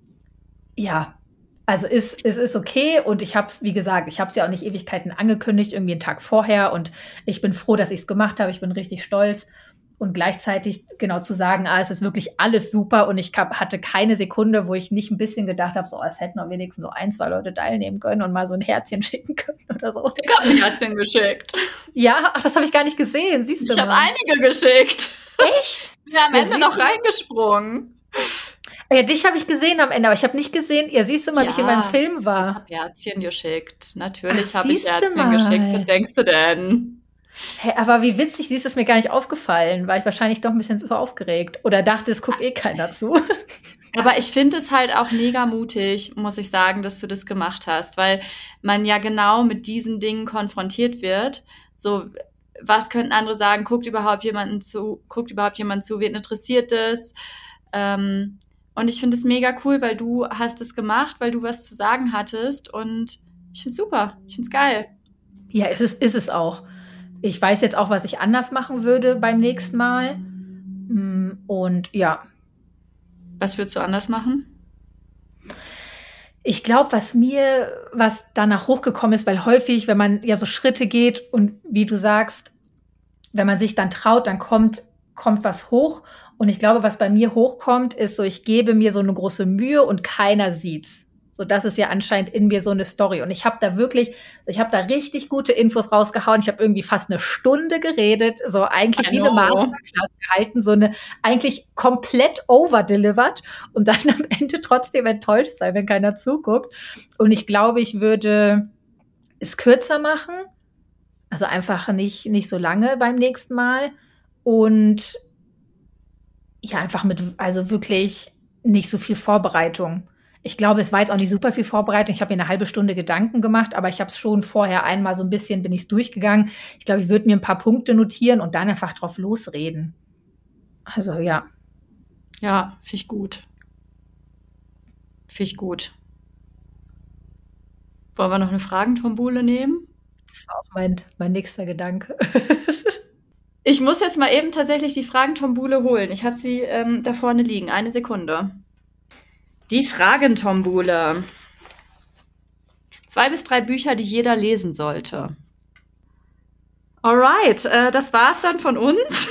ja, also ist, es ist okay und ich habe es, wie gesagt, ich habe es ja auch nicht Ewigkeiten angekündigt, irgendwie einen Tag vorher und ich bin froh, dass ich es gemacht habe. Ich bin richtig stolz und gleichzeitig genau zu sagen, ah, es ist wirklich alles super und ich hab, hatte keine Sekunde, wo ich nicht ein bisschen gedacht habe, so, oh, es hätten auch wenigstens so ein, zwei Leute teilnehmen können und mal so ein Herzchen schicken können oder so. Ich habe ein Herzchen geschickt. Ja, ach, das habe ich gar nicht gesehen, siehst du Ich habe mal. einige geschickt. Echt? Ich bin am Ja, Ende siehst noch du? reingesprungen. Ja, dich habe ich gesehen am Ende, aber ich habe nicht gesehen, ja, siehst du mal, wie ich in meinem Ja, Film ich war. habe Herzchen geschickt. Ach, Natürlich habe ich siehst du Herzchen geschickt. Was mal. denkst du denn? Hä, aber wie witzig, siehst du, ist mir gar nicht aufgefallen. War ich wahrscheinlich doch ein bisschen zu aufgeregt. Oder dachte, es guckt eh keiner zu. Aber ich finde es halt auch mega mutig, muss ich sagen, dass du das gemacht hast, weil man ja genau mit diesen Dingen konfrontiert wird. So, was könnten andere sagen? Guckt überhaupt jemanden zu? Guckt überhaupt jemand zu? Wen interessiert es? Ähm, und ich finde es mega cool, weil du hast es gemacht, weil du was zu sagen hattest und ich finde es super. Ich finde es geil. Ja, ist es, ist es auch. Ich weiß jetzt auch, was ich anders machen würde beim nächsten Mal. Mm, Und ja, Was würdest du anders machen? ich glaube, was mir, was danach hochgekommen ist, weil häufig, wenn man ja so Schritte geht und wie du sagst, wenn man sich dann traut, dann kommt, kommt was hoch. Und ich glaube, was bei mir hochkommt, ist so, ich gebe mir so eine große Mühe und keiner sieht's. So, das ist ja anscheinend in mir so eine Story. Und ich habe da wirklich, ich habe da richtig gute Infos rausgehauen. Ich habe irgendwie fast eine Stunde geredet, so eigentlich I wie eine know. Masterclass gehalten, so eine eigentlich komplett overdelivered und dann am Ende trotzdem enttäuscht sein, wenn keiner zuguckt. Und ich glaube, ich würde es kürzer machen, also einfach nicht, nicht so lange beim nächsten Mal und ja, einfach mit, also wirklich nicht so viel Vorbereitung. Ich glaube, es war jetzt auch nicht super viel Vorbereitung. Ich habe mir eine halbe Stunde Gedanken gemacht, aber ich habe es schon vorher einmal so ein bisschen, bin ich es durchgegangen. Ich glaube, ich würde mir ein paar Punkte notieren und dann einfach drauf losreden. Also ja. Ja, finde ich gut. Finde ich gut. Wollen wir noch eine Fragentombole nehmen? Das war auch mein, mein nächster Gedanke. Ich muss jetzt mal eben tatsächlich die Fragentombole holen. Ich habe sie ähm, da vorne liegen. Eine Sekunde. Die Fragentombole. Zwei bis drei Bücher, die jeder lesen sollte. Alright, äh, das war's dann von uns.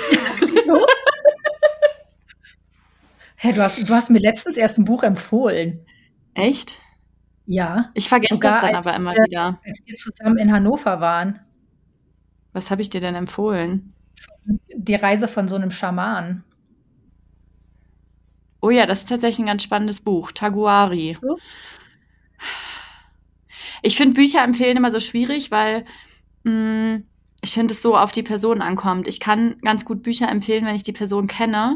Hä, du hast, du hast mir letztens erst ein Buch empfohlen. Echt? Ja. Ich vergesse Sogar das dann als aber immer wir, wieder. als wir zusammen in Hannover waren. Was habe ich dir denn empfohlen? Die Reise von so einem Schaman. Oh ja, das ist tatsächlich ein ganz spannendes Buch. Taguari. Weißt du? Ich finde Bücher empfehlen immer so schwierig, weil mh, ich finde, es so auf die Person ankommt. Ich kann ganz gut Bücher empfehlen, wenn ich die Person kenne.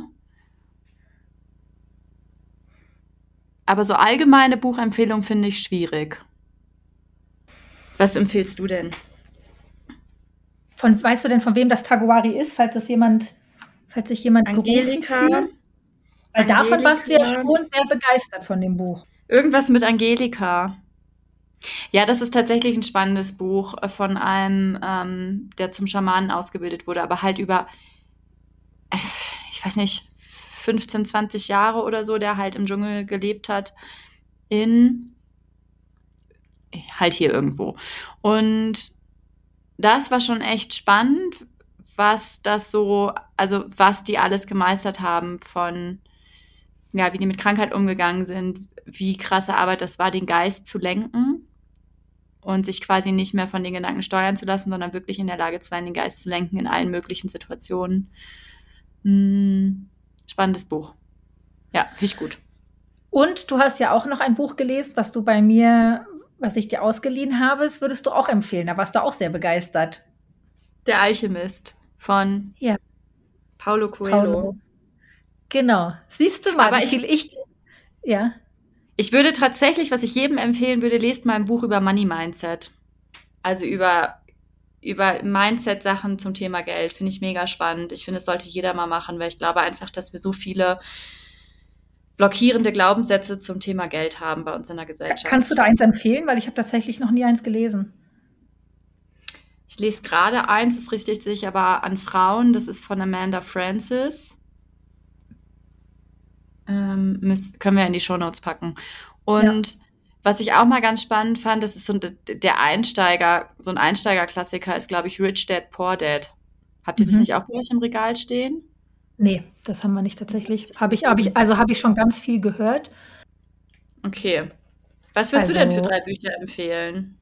Aber so allgemeine Buchempfehlungen finde ich schwierig. Was empfiehlst du denn? Von, weißt du denn, von wem das Taguari ist, falls das jemand, falls sich jemand gerufen fühlt? Weil davon warst du ja Angelika. schon sehr begeistert von dem Buch. Irgendwas mit Angelika. Ja, das ist tatsächlich ein spannendes Buch äh, von einem, ähm, der zum Schamanen ausgebildet wurde, aber halt über, äh, ich weiß nicht, fünfzehn, zwanzig Jahre oder so, der halt im Dschungel gelebt hat, in, halt hier irgendwo. Und das war schon echt spannend, was das so, also was die alles gemeistert haben von, ja, wie die mit Krankheit umgegangen sind, wie krasse Arbeit das war, den Geist zu lenken und sich quasi nicht mehr von den Gedanken steuern zu lassen, sondern wirklich in der Lage zu sein, den Geist zu lenken in allen möglichen Situationen. Hm, spannendes Buch. Ja, finde ich gut. Und du hast ja auch noch ein Buch gelesen, was du bei mir, was ich dir ausgeliehen habe, das würdest du auch empfehlen. Da warst du auch sehr begeistert. Der Alchemist von Ja. Paulo Coelho. Paulo. Genau. Siehst du mal, Aber wie ich- viel ich. Ja. Ich würde tatsächlich, was ich jedem empfehlen würde, lest mal ein Buch über Money Mindset. Also über, über Mindset-Sachen zum Thema Geld. Finde ich mega spannend. Ich finde, es sollte jeder mal machen, weil ich glaube einfach, dass wir so viele blockierende Glaubenssätze zum Thema Geld haben bei uns in der Gesellschaft. Kannst du da eins empfehlen? Weil ich habe tatsächlich noch nie eins gelesen. Ich lese gerade eins, es richtet sich aber an Frauen. Das ist von Amanda Francis. Ähm, müssen, können wir in die Shownotes packen. Und was ich auch mal ganz spannend fand, das ist so ein, der Einsteiger, so ein Einsteigerklassiker ist, glaube ich, Rich Dad, Poor Dad. Habt ihr das Mhm. nicht auch bei euch im Regal stehen? Nee, das haben wir nicht tatsächlich. Das Habe ist ich, hab ich, also habe ich schon ganz viel gehört. Okay. Was würdest du denn für Also- drei Bücher empfehlen?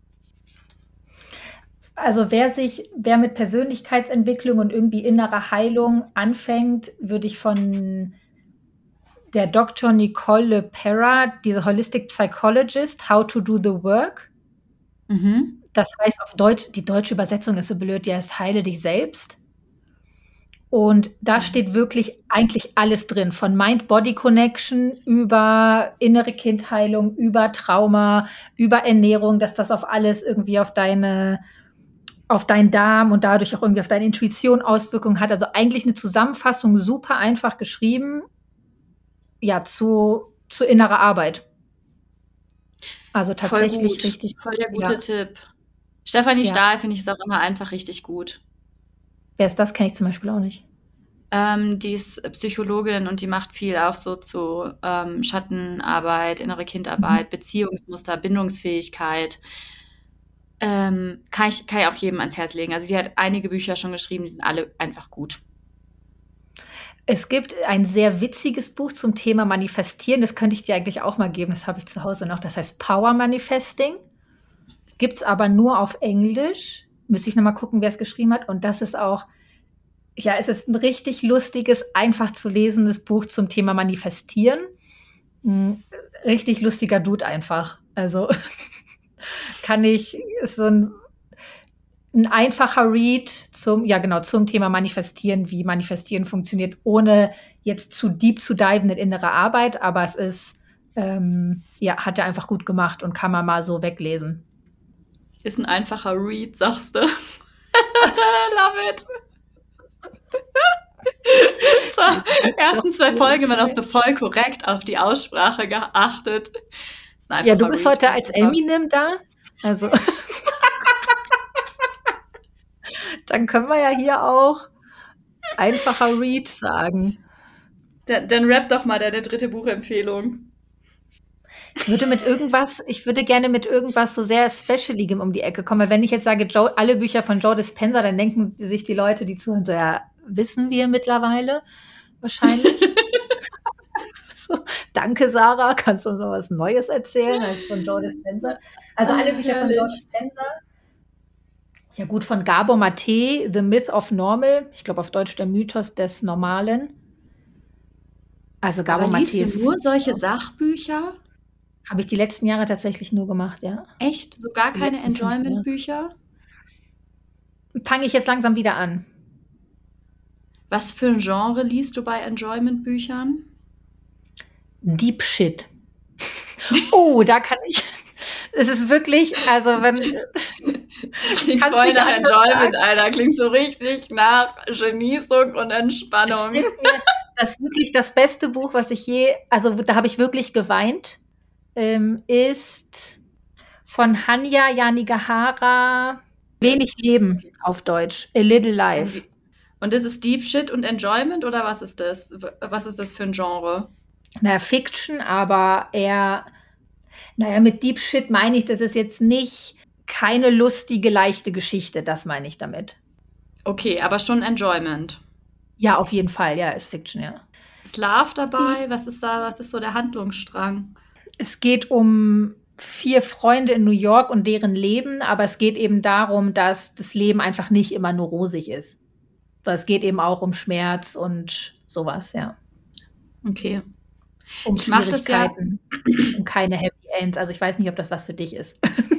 Also wer sich, wer mit Persönlichkeitsentwicklung und irgendwie innerer Heilung anfängt, würde ich von der Doktor Nicole LePera, diese Holistic Psychologist, How to Do the Work. Mhm. Das heißt auf Deutsch, die deutsche Übersetzung ist so blöd, die heißt Heile dich selbst. Und da steht wirklich eigentlich alles drin, von Mind-Body-Connection über innere Kindheilung, über Trauma, über Ernährung, dass das auf alles irgendwie auf deine, auf deinen Darm und dadurch auch irgendwie auf deine Intuition Auswirkungen hat. Also eigentlich eine Zusammenfassung, super einfach geschrieben, ja, zu, zu innerer Arbeit. Also tatsächlich Voll gut. richtig. Voll der gute Ja. Tipp. Stefanie Ja. Stahl finde ich es auch immer einfach richtig gut. Wer ist das? Kenne ich zum Beispiel auch nicht. Ähm, die ist Psychologin und die macht viel auch so zu ähm, Schattenarbeit, innere Kindarbeit, Beziehungsmuster, Bindungsfähigkeit. Ähm, kann ich, kann ich auch jedem ans Herz legen. Also die hat einige Bücher schon geschrieben, die sind alle einfach gut. Es gibt ein sehr witziges Buch zum Thema Manifestieren. Das könnte ich dir eigentlich auch mal geben. Das habe ich zu Hause noch. Das heißt Power Manifesting. Gibt es aber nur auf Englisch. Müsste ich noch mal gucken, wer es geschrieben hat. Und das ist auch, ja, es ist ein richtig lustiges, einfach zu lesendes Buch zum Thema Manifestieren. Hm, richtig lustiger Dude einfach. Also kann ich, ist so ein Ein einfacher Read zum, ja genau, zum Thema Manifestieren, wie Manifestieren funktioniert, ohne jetzt zu deep zu diven in innere Arbeit, aber es ist, ähm, ja, hat er einfach gut gemacht und kann man mal so weglesen. Ist ein einfacher Read, sagst du. Love it. So, ersten zwei Folgen waren auch so voll korrekt auf die Aussprache geachtet. Ist ein Ja, du einfacher bist Read, heute was als du sagst. Eminem da, also dann können wir ja hier auch einfacher Read sagen. Dann, dann rap doch mal deine dritte Buchempfehlung. Ich würde mit irgendwas, ich würde gerne mit irgendwas so sehr Specialigem um die Ecke kommen. Weil wenn ich jetzt sage, Joe, alle Bücher von Joe Dispenza, dann denken sich die Leute, die zuhören, so, ja, wissen wir mittlerweile wahrscheinlich. So, danke, Sarah, kannst du uns noch was Neues erzählen als von Joe Dispenza? Also alle Ah, Bücher von herrlich. Joe Dispenza. Ja gut, von Gabor Maté, The Myth of Normal. Ich glaube auf Deutsch der Mythos des Normalen. Also Gabor Aber liest Maté du ist, nur solche Sachbücher? habe ich die letzten Jahre tatsächlich nur gemacht, ja. Echt? So gar Die keine letzten fünf Jahre. Enjoyment-Bücher? Fange ich jetzt langsam wieder an. Was für ein Genre liest du bei Enjoyment-Büchern? Deep Shit. Oh, da kann ich. Es ist wirklich, also wenn. Klingt Kannst voll nicht nach anders Enjoyment, sagen. Alter. Klingt so richtig nach Genießung und Es Entspannung. ist mir das wirklich das beste Buch, was ich je, also da habe ich wirklich geweint, ähm, ist von Hanya Yanagihara Wenig Leben auf Deutsch. A Little Life. Und das ist Deep Shit und Enjoyment oder was ist das? Was ist das für ein Genre? Naja, Fiction, aber eher, naja, mit Deep Shit meine ich, das ist jetzt nicht keine lustige, leichte Geschichte, das meine ich damit. Okay, aber schon Enjoyment. Ja, auf jeden Fall, ja, ist Fiction, ja. Ist Love dabei? Was ist da, was ist so der Handlungsstrang? Es geht um vier Freunde in New York und deren Leben, aber es geht eben darum, dass das Leben einfach nicht immer nur rosig ist. So, es geht eben auch um Schmerz und sowas, ja. Okay. Um Ich mach das ja- Schwierigkeiten, um keine Happy Ends. Also ich weiß nicht, ob das was für dich ist.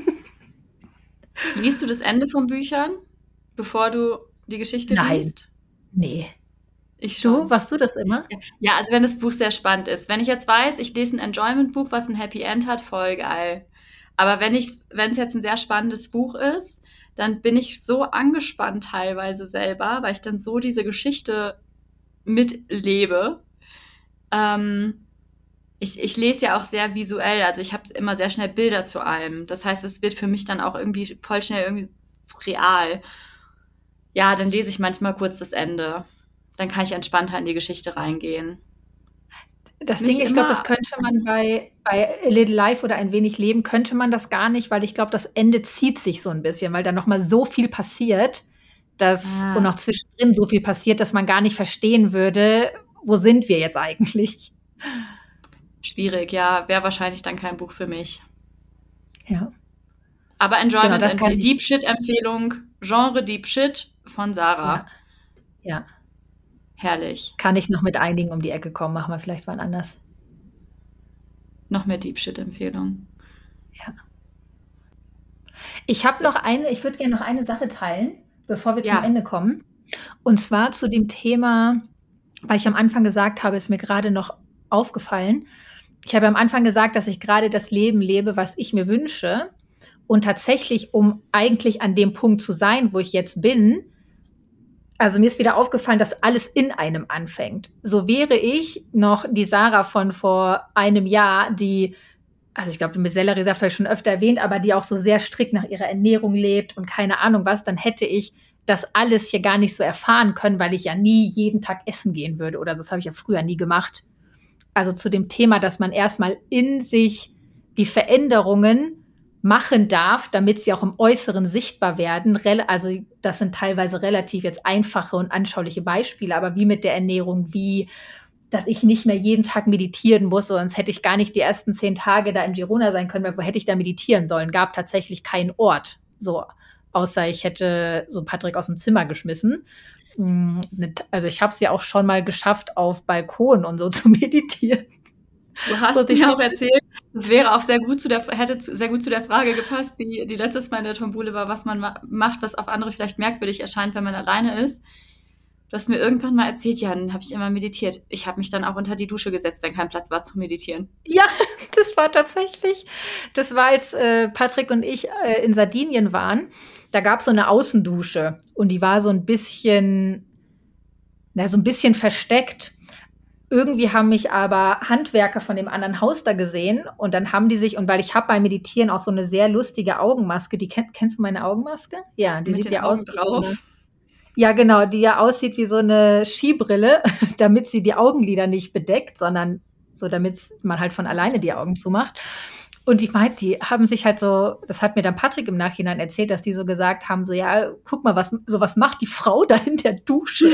Liest du das Ende von Büchern, bevor du die Geschichte Nein. liest? Nee. Ich schon. Du, warst du das immer? Ja, also wenn das Buch sehr spannend ist. Wenn ich jetzt weiß, ich lese ein Enjoyment-Buch, was ein Happy End hat, voll geil. Aber wenn ich, wenn es jetzt ein sehr spannendes Buch ist, dann bin ich so angespannt teilweise selber, weil ich dann so diese Geschichte mitlebe. Ähm, ich, ich lese ja auch sehr visuell, also ich habe immer sehr schnell Bilder zu allem. Das heißt, es wird für mich dann auch irgendwie voll schnell irgendwie real. Ja, dann lese ich manchmal kurz das Ende. Dann kann ich entspannter in die Geschichte reingehen. Das Nicht Ding, ich glaube, immer. das könnte man bei, bei A Little Life oder Ein wenig Leben, könnte man das gar nicht, weil ich glaube, das Ende zieht sich so ein bisschen, weil da noch mal so viel passiert, dass, Ah. und auch zwischendrin so viel passiert, dass man gar nicht verstehen würde, wo sind wir jetzt eigentlich? Schwierig, ja, wäre wahrscheinlich dann kein Buch für mich. Ja. Aber Enjoyment, Genau, das kann ich- Deep Shit-Empfehlung, Genre Deep Shit von Sarah. Ja. Ja. Herrlich. Kann ich noch mit einigen um die Ecke kommen, machen wir vielleicht wann anders. Noch mehr Deep Shit-Empfehlungen. Ich habe noch eine, ich würde gerne noch eine Sache teilen, bevor wir Ja. zum Ende kommen. Und zwar zu dem Thema, weil ich am Anfang gesagt habe, ist mir gerade noch aufgefallen. Ich habe am Anfang gesagt, dass ich gerade das Leben lebe, was ich mir wünsche. Und tatsächlich, um eigentlich an dem Punkt zu sein, wo ich jetzt bin, also mir ist wieder aufgefallen, dass alles in einem anfängt. So wäre ich noch die Sarah von vor einem Jahr, die, also ich glaube, mit Selleriesaft habe ich schon öfter erwähnt, aber die auch so sehr strikt nach ihrer Ernährung lebt und keine Ahnung was, dann hätte ich das alles hier gar nicht so erfahren können, weil ich ja nie jeden Tag essen gehen würde oder so. Das habe ich ja früher nie gemacht. Also zu dem Thema, dass man erstmal in sich die Veränderungen machen darf, damit sie auch im Äußeren sichtbar werden. Also das sind teilweise relativ jetzt einfache und anschauliche Beispiele, aber wie mit der Ernährung, wie dass ich nicht mehr jeden Tag meditieren muss, sonst hätte ich gar nicht die ersten zehn Tage da in Girona sein können, weil wo hätte ich da meditieren sollen? Gab tatsächlich keinen Ort, so außer ich hätte so Patrick aus dem Zimmer geschmissen. Also ich habe es ja auch schon mal geschafft, auf Balkon und so zu meditieren. Du hast mir auch erzählt, das wäre auch sehr gut zu der, hätte zu, sehr gut zu der Frage gepasst, die, die letztes Mal in der Tombole war, was man ma- macht, was auf andere vielleicht merkwürdig erscheint, wenn man alleine ist. Du hast mir irgendwann mal erzählt, ja, dann habe ich immer meditiert. Ich habe mich dann auch unter die Dusche gesetzt, wenn kein Platz war zu meditieren. Ja, das war tatsächlich, das war, als äh, Patrick und ich äh, in Sardinien waren. Da gab es so eine Außendusche und die war so ein bisschen, na, so ein bisschen versteckt. Irgendwie haben mich aber Handwerker von dem anderen Haus da gesehen und dann haben die sich, und weil ich habe beim Meditieren auch so eine sehr lustige Augenmaske, die kenn, kennst du meine Augenmaske? Ja, die Mit sieht den ja Augen aus drauf. Eine, ja, genau, die ja aussieht wie so eine Skibrille, damit sie die Augenlider nicht bedeckt, sondern so, damit man halt von alleine die Augen zumacht. Und die meint, die haben sich halt so, das hat mir dann Patrick im Nachhinein erzählt, dass die so gesagt haben, so, ja, guck mal, was, so was macht die Frau da in der Dusche?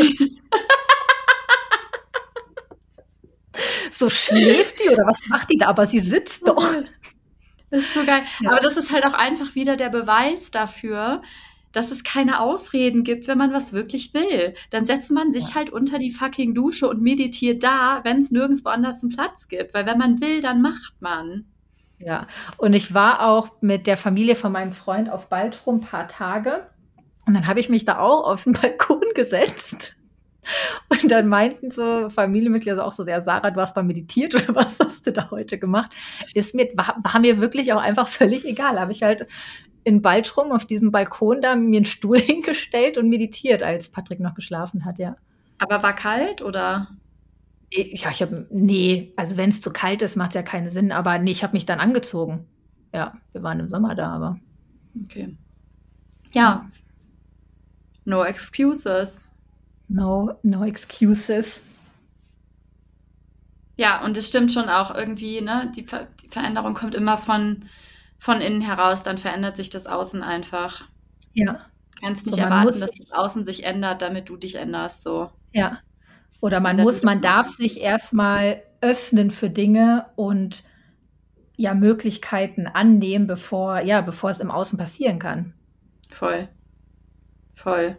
So schläft die oder was macht die da? Aber sie sitzt doch. Das ist so geil. Ja. Aber das ist halt auch einfach wieder der Beweis dafür, dass es keine Ausreden gibt, wenn man was wirklich will. Dann setzt man sich ja. halt unter die fucking Dusche und meditiert da, wenn es nirgendwo anders einen Platz gibt. Weil wenn man will, dann macht man. Ja, und ich war auch mit der Familie von meinem Freund auf Baltrum ein paar Tage. Und dann habe ich mich da auch auf den Balkon gesetzt. Und dann meinten so Familienmitglieder so auch so, ja, Sarah, du hast mal meditiert oder was hast du da heute gemacht? Ist mir, war, war mir wirklich auch einfach völlig egal. Habe ich halt in Baltrum auf diesem Balkon da mir einen Stuhl hingestellt und meditiert, als Patrick noch geschlafen hat, ja. Aber war kalt oder? Ja, ich habe, nee, also wenn es zu kalt ist, macht es ja keinen Sinn. Aber nee, ich habe mich dann angezogen. Ja, wir waren im Sommer da, aber. Okay. Ja. No excuses. No, no excuses. Ja, und es stimmt schon auch irgendwie, ne? Die, Ver- die Veränderung kommt immer von, von innen heraus, dann verändert sich das Außen einfach. Ja. Du kannst nicht So, man erwarten, muss- dass das Außen sich ändert, damit du dich änderst. So. Ja. Oder man Ändert muss, du man doch darf was. sich erstmal öffnen für Dinge und ja, Möglichkeiten annehmen, bevor, ja, bevor es im Außen passieren kann. Voll. Voll.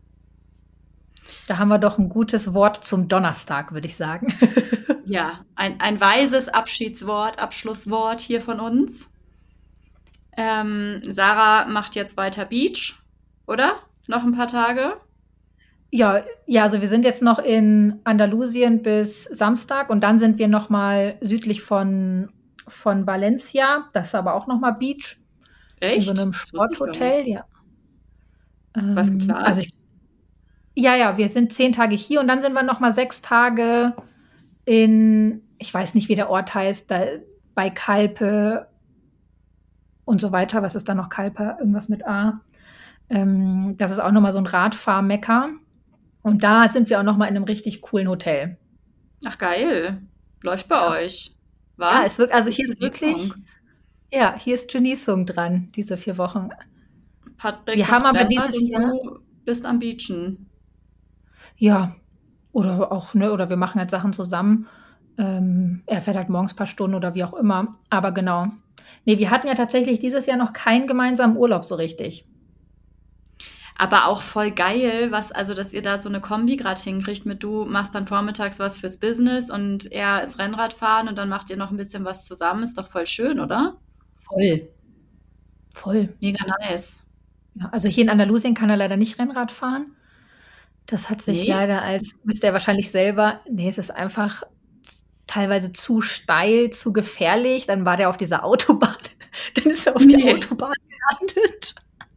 Da haben wir doch ein gutes Wort zum Donnerstag, würde ich sagen. Ja, ein, ein weises Abschiedswort, Abschlusswort hier von uns. Ähm, Sarah macht jetzt weiter Beach, oder? Noch ein paar Tage? Ja, ja, also wir sind jetzt noch in Andalusien bis Samstag und dann sind wir noch mal südlich von, von Valencia. Das ist aber auch noch mal Beach. Echt? In so einem Das wusste ich gar Sporthotel, ja. Was Ähm, geplant? Also ich, ja, ja, wir sind zehn Tage hier und dann sind wir noch mal sechs Tage in, ich weiß nicht, wie der Ort heißt, da bei Calpe und so weiter. Was ist da noch Calpe? Irgendwas mit A. Ähm, das ist auch noch mal so ein Radfahr-Mekka. Und da sind wir auch noch mal in einem richtig coolen Hotel. Ach geil. Läuft bei Ja. euch. Ja, Was? es wirkt, also hier ist wirklich, Genießung. ja, hier ist Genießung dran, diese vier Wochen. Patrick Wir haben macht aber Rennrad dieses und Jahr, du bist am Beachen. ja, oder auch, ne, oder wir machen halt Sachen zusammen. Ähm, er fährt halt morgens ein paar Stunden oder wie auch immer. Aber genau. Nee, wir hatten ja tatsächlich dieses Jahr noch keinen gemeinsamen Urlaub so richtig. Aber auch voll geil, was, also dass ihr da so eine Kombi gerade hinkriegt mit du machst dann vormittags was fürs Business und er ist Rennradfahren und dann macht ihr noch ein bisschen was zusammen. Ist doch voll schön, oder? Voll. Voll. Mega nice. Ja, also hier in Andalusien kann er leider nicht Rennrad fahren. Das hat sich Nee? leider als, wisst ihr wahrscheinlich selber, nee, es ist einfach z- teilweise zu steil, zu gefährlich. Dann war der auf dieser Autobahn, dann ist er auf Nee. der Autobahn gelandet.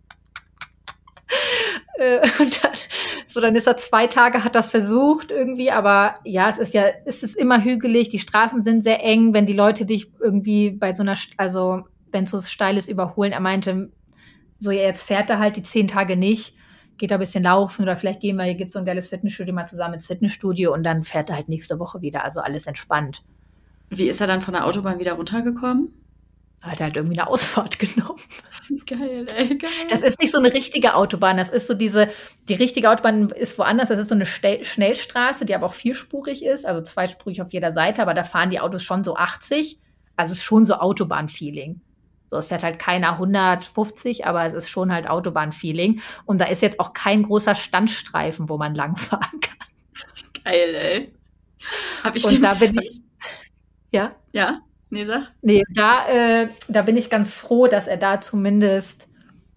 Äh, und dann, so, dann ist er zwei Tage, hat das versucht irgendwie, aber ja, es ist ja, es ist immer hügelig, die Straßen sind sehr eng, wenn die Leute dich irgendwie bei so einer, St- also wenn es so steil ist, überholen. Er meinte, so ja, jetzt fährt er halt die zehn Tage nicht, geht er ein bisschen laufen oder vielleicht gehen wir, hier gibt es so ein geiles Fitnessstudio, mal zusammen ins Fitnessstudio und dann fährt er halt nächste Woche wieder, also alles entspannt. Wie ist er dann von der Autobahn wieder runtergekommen? Hat halt irgendwie eine Ausfahrt genommen. Geil, ey, geil. Das ist nicht so eine richtige Autobahn. Das ist so diese, die richtige Autobahn ist woanders. Das ist so eine Stel- Schnellstraße, die aber auch vierspurig ist, also zweispurig auf jeder Seite, aber da fahren die Autos schon so achtzig. Also es ist schon so Autobahn-Feeling. So, es fährt halt keiner hundertfünfzig, aber es ist schon halt Autobahn-Feeling. Und da ist jetzt auch kein großer Standstreifen, wo man langfahren kann. Geil, ey. Hab ich Und den, da bin ich, ja? Ja, nee, sag. Nee, da, äh, da bin ich ganz froh, dass er da zumindest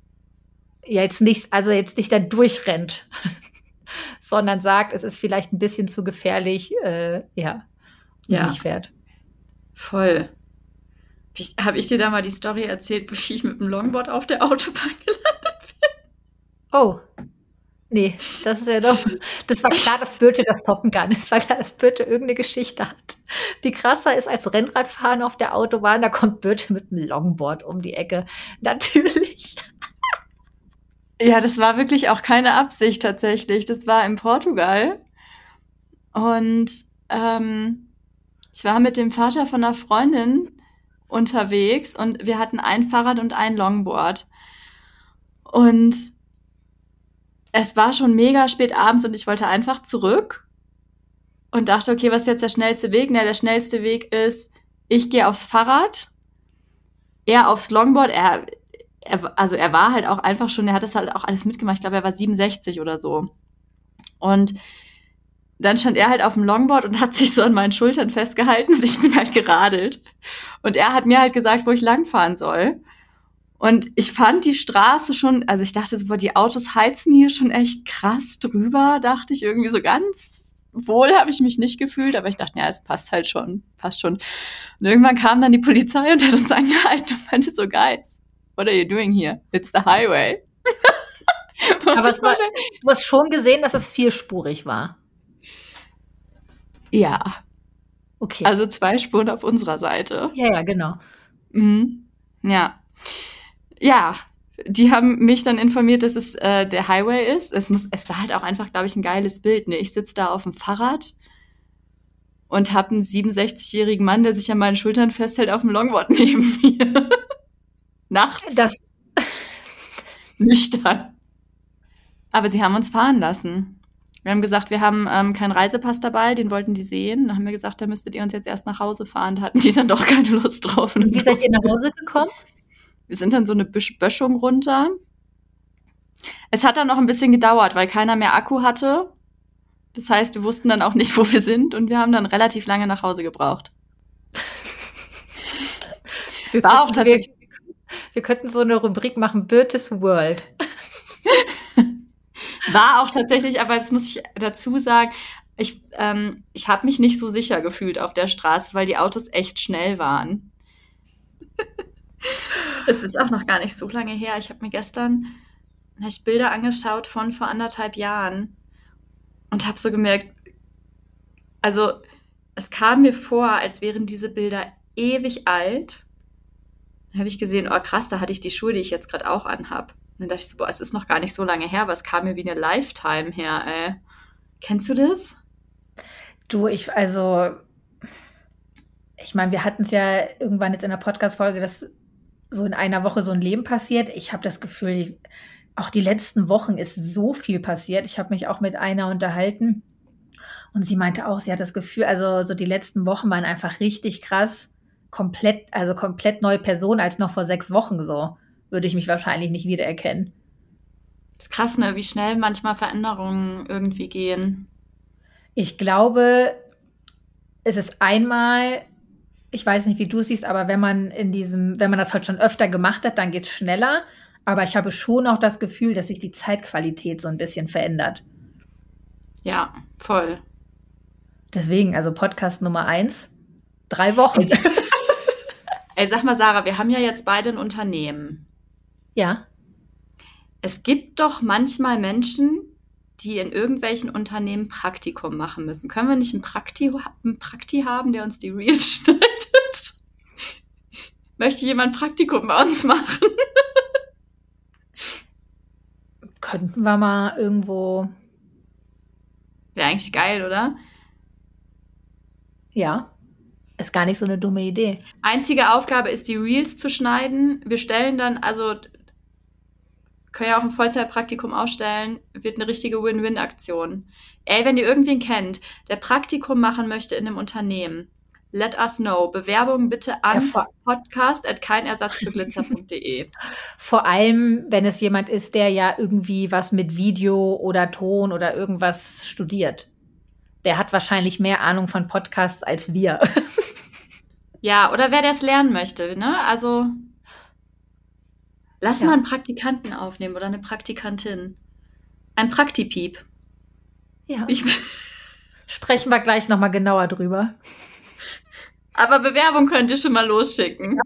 jetzt nicht, also jetzt nicht da durchrennt, sondern sagt, es ist vielleicht ein bisschen zu gefährlich, äh, ja, Ja. nicht fährt. Voll. Habe ich dir da mal die Story erzählt, wie ich mit dem Longboard auf der Autobahn gelandet bin? Oh. Nee, das ist ja doch. Das war klar, dass Birte das toppen kann. Es war klar, dass Birte irgendeine Geschichte hat, die krasser ist als Rennradfahren auf der Autobahn. Da kommt Birte mit einem Longboard um die Ecke. Natürlich. Ja, das war wirklich auch keine Absicht tatsächlich. Das war in Portugal. Und ähm, ich war mit dem Vater von einer Freundin unterwegs und wir hatten ein Fahrrad und ein Longboard. Und es war schon mega spät abends und ich wollte einfach zurück und dachte, okay, was ist jetzt der schnellste Weg? Na, der schnellste Weg ist, ich gehe aufs Fahrrad, er aufs Longboard. Er, er, also er war halt auch einfach schon, er hat das halt auch alles mitgemacht. Ich glaube, er war siebenundsechzig oder so. Und dann stand er halt auf dem Longboard und hat sich so an meinen Schultern festgehalten und ich bin halt geradelt. Und er hat mir halt gesagt, wo ich langfahren soll. Und ich fand die Straße schon, also ich dachte so, boah, die Autos heizen hier schon echt krass drüber, dachte ich irgendwie so ganz wohl habe ich mich nicht gefühlt, aber ich dachte, ja, es passt halt schon, passt schon. Und irgendwann kam dann die Polizei und hat uns angehalten und meinte so, guys, what are you doing here? It's the highway. Aber es war, du hast schon gesehen, dass es vierspurig war. Ja. Okay. Also zwei Spuren auf unserer Seite. Ja, ja, genau. Mhm. Ja. Ja, die haben mich dann informiert, dass es äh, der Highway ist. Es muss, es war halt auch einfach, glaube ich, ein geiles Bild. Ne? Ich sitze da auf dem Fahrrad und habe einen siebenundsechzigjährigen Mann, der sich an meinen Schultern festhält, auf dem Longboard neben mir. Nachts. Das nüchtern. Aber sie haben uns fahren lassen. Wir haben gesagt, wir haben ähm, keinen Reisepass dabei, den wollten die sehen. Dann haben wir gesagt, da müsstet ihr uns jetzt erst nach Hause fahren. Da hatten die dann doch keine Lust drauf. Und wie seid ihr nach Hause gekommen? Wir sind dann so eine Böschung runter. Es hat dann noch ein bisschen gedauert, weil keiner mehr Akku hatte. Das heißt, wir wussten dann auch nicht, wo wir sind. Und wir haben dann relativ lange nach Hause gebraucht. Wir, War auch tatsächlich wir, wir könnten so eine Rubrik machen, Birtes World. War auch tatsächlich, aber das muss ich dazu sagen, ich, ähm, ich habe mich nicht so sicher gefühlt auf der Straße, weil die Autos echt schnell waren. Das ist auch noch gar nicht so lange her. Ich habe mir gestern hab ich Bilder angeschaut von vor anderthalb Jahren und habe so gemerkt, also es kam mir vor, als wären diese Bilder ewig alt. Dann habe ich gesehen, oh krass, da hatte ich die Schuhe, die ich jetzt gerade auch anhab. Und dann dachte ich so, boah, es ist noch gar nicht so lange her, aber es kam mir wie eine Lifetime her, ey. Kennst du das? Du, ich, also, ich meine, wir hatten es ja irgendwann jetzt in der Podcast-Folge, dass so in einer Woche so ein Leben passiert. Ich habe das Gefühl, ich, auch die letzten Wochen ist so viel passiert. Ich habe mich auch mit einer unterhalten und sie meinte auch, sie hat das Gefühl, also so die letzten Wochen waren einfach richtig krass, komplett, also komplett neue Person als noch vor sechs Wochen so. Würde ich mich wahrscheinlich nicht wiedererkennen. Das ist krass, ne, wie schnell manchmal Veränderungen irgendwie gehen. Ich glaube, es ist einmal, ich weiß nicht, wie du es siehst, aber wenn man in diesem, wenn man das halt schon öfter gemacht hat, dann geht es schneller. Aber ich habe schon auch das Gefühl, dass sich die Zeitqualität so ein bisschen verändert. Ja, voll. Deswegen, also Podcast Nummer eins, drei Wochen. Ey, Ey, sag mal, Sarah, wir haben ja jetzt beide ein Unternehmen. Ja. Es gibt doch manchmal Menschen, die in irgendwelchen Unternehmen Praktikum machen müssen. Können wir nicht einen Prakti, einen Prakti haben, der uns die Reels schneidet? Möchte jemand Praktikum bei uns machen? Könnten wir mal irgendwo. Wäre eigentlich geil, oder? Ja. Ist gar nicht so eine dumme Idee. Einzige Aufgabe ist, die Reels zu schneiden. Wir stellen dann, also können ja auch ein Vollzeitpraktikum ausstellen, wird eine richtige Win-Win-Aktion. Ey, wenn ihr irgendwen kennt, der Praktikum machen möchte in einem Unternehmen, let us know. Bewerbungen bitte an Ja, podcast at keinersatzfürglitzer punkt de. Vor allem, wenn es jemand ist, der ja irgendwie was mit Video oder Ton oder irgendwas studiert. Der hat wahrscheinlich mehr Ahnung von Podcasts als wir. Ja, oder wer das lernen möchte, ne? Also lass Ja. mal einen Praktikanten aufnehmen oder eine Praktikantin. Ein Praktipiep. Ja. Ich, Sprechen wir gleich nochmal genauer drüber. aber Bewerbung könnt ihr schon mal losschicken.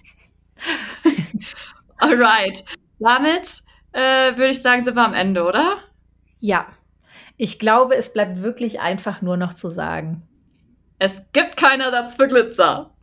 Alright. Damit äh, würde ich sagen, sind wir am Ende, oder? Ja. Ich glaube, es bleibt wirklich einfach nur noch zu sagen. Es gibt keinen Ersatz für Glitzer.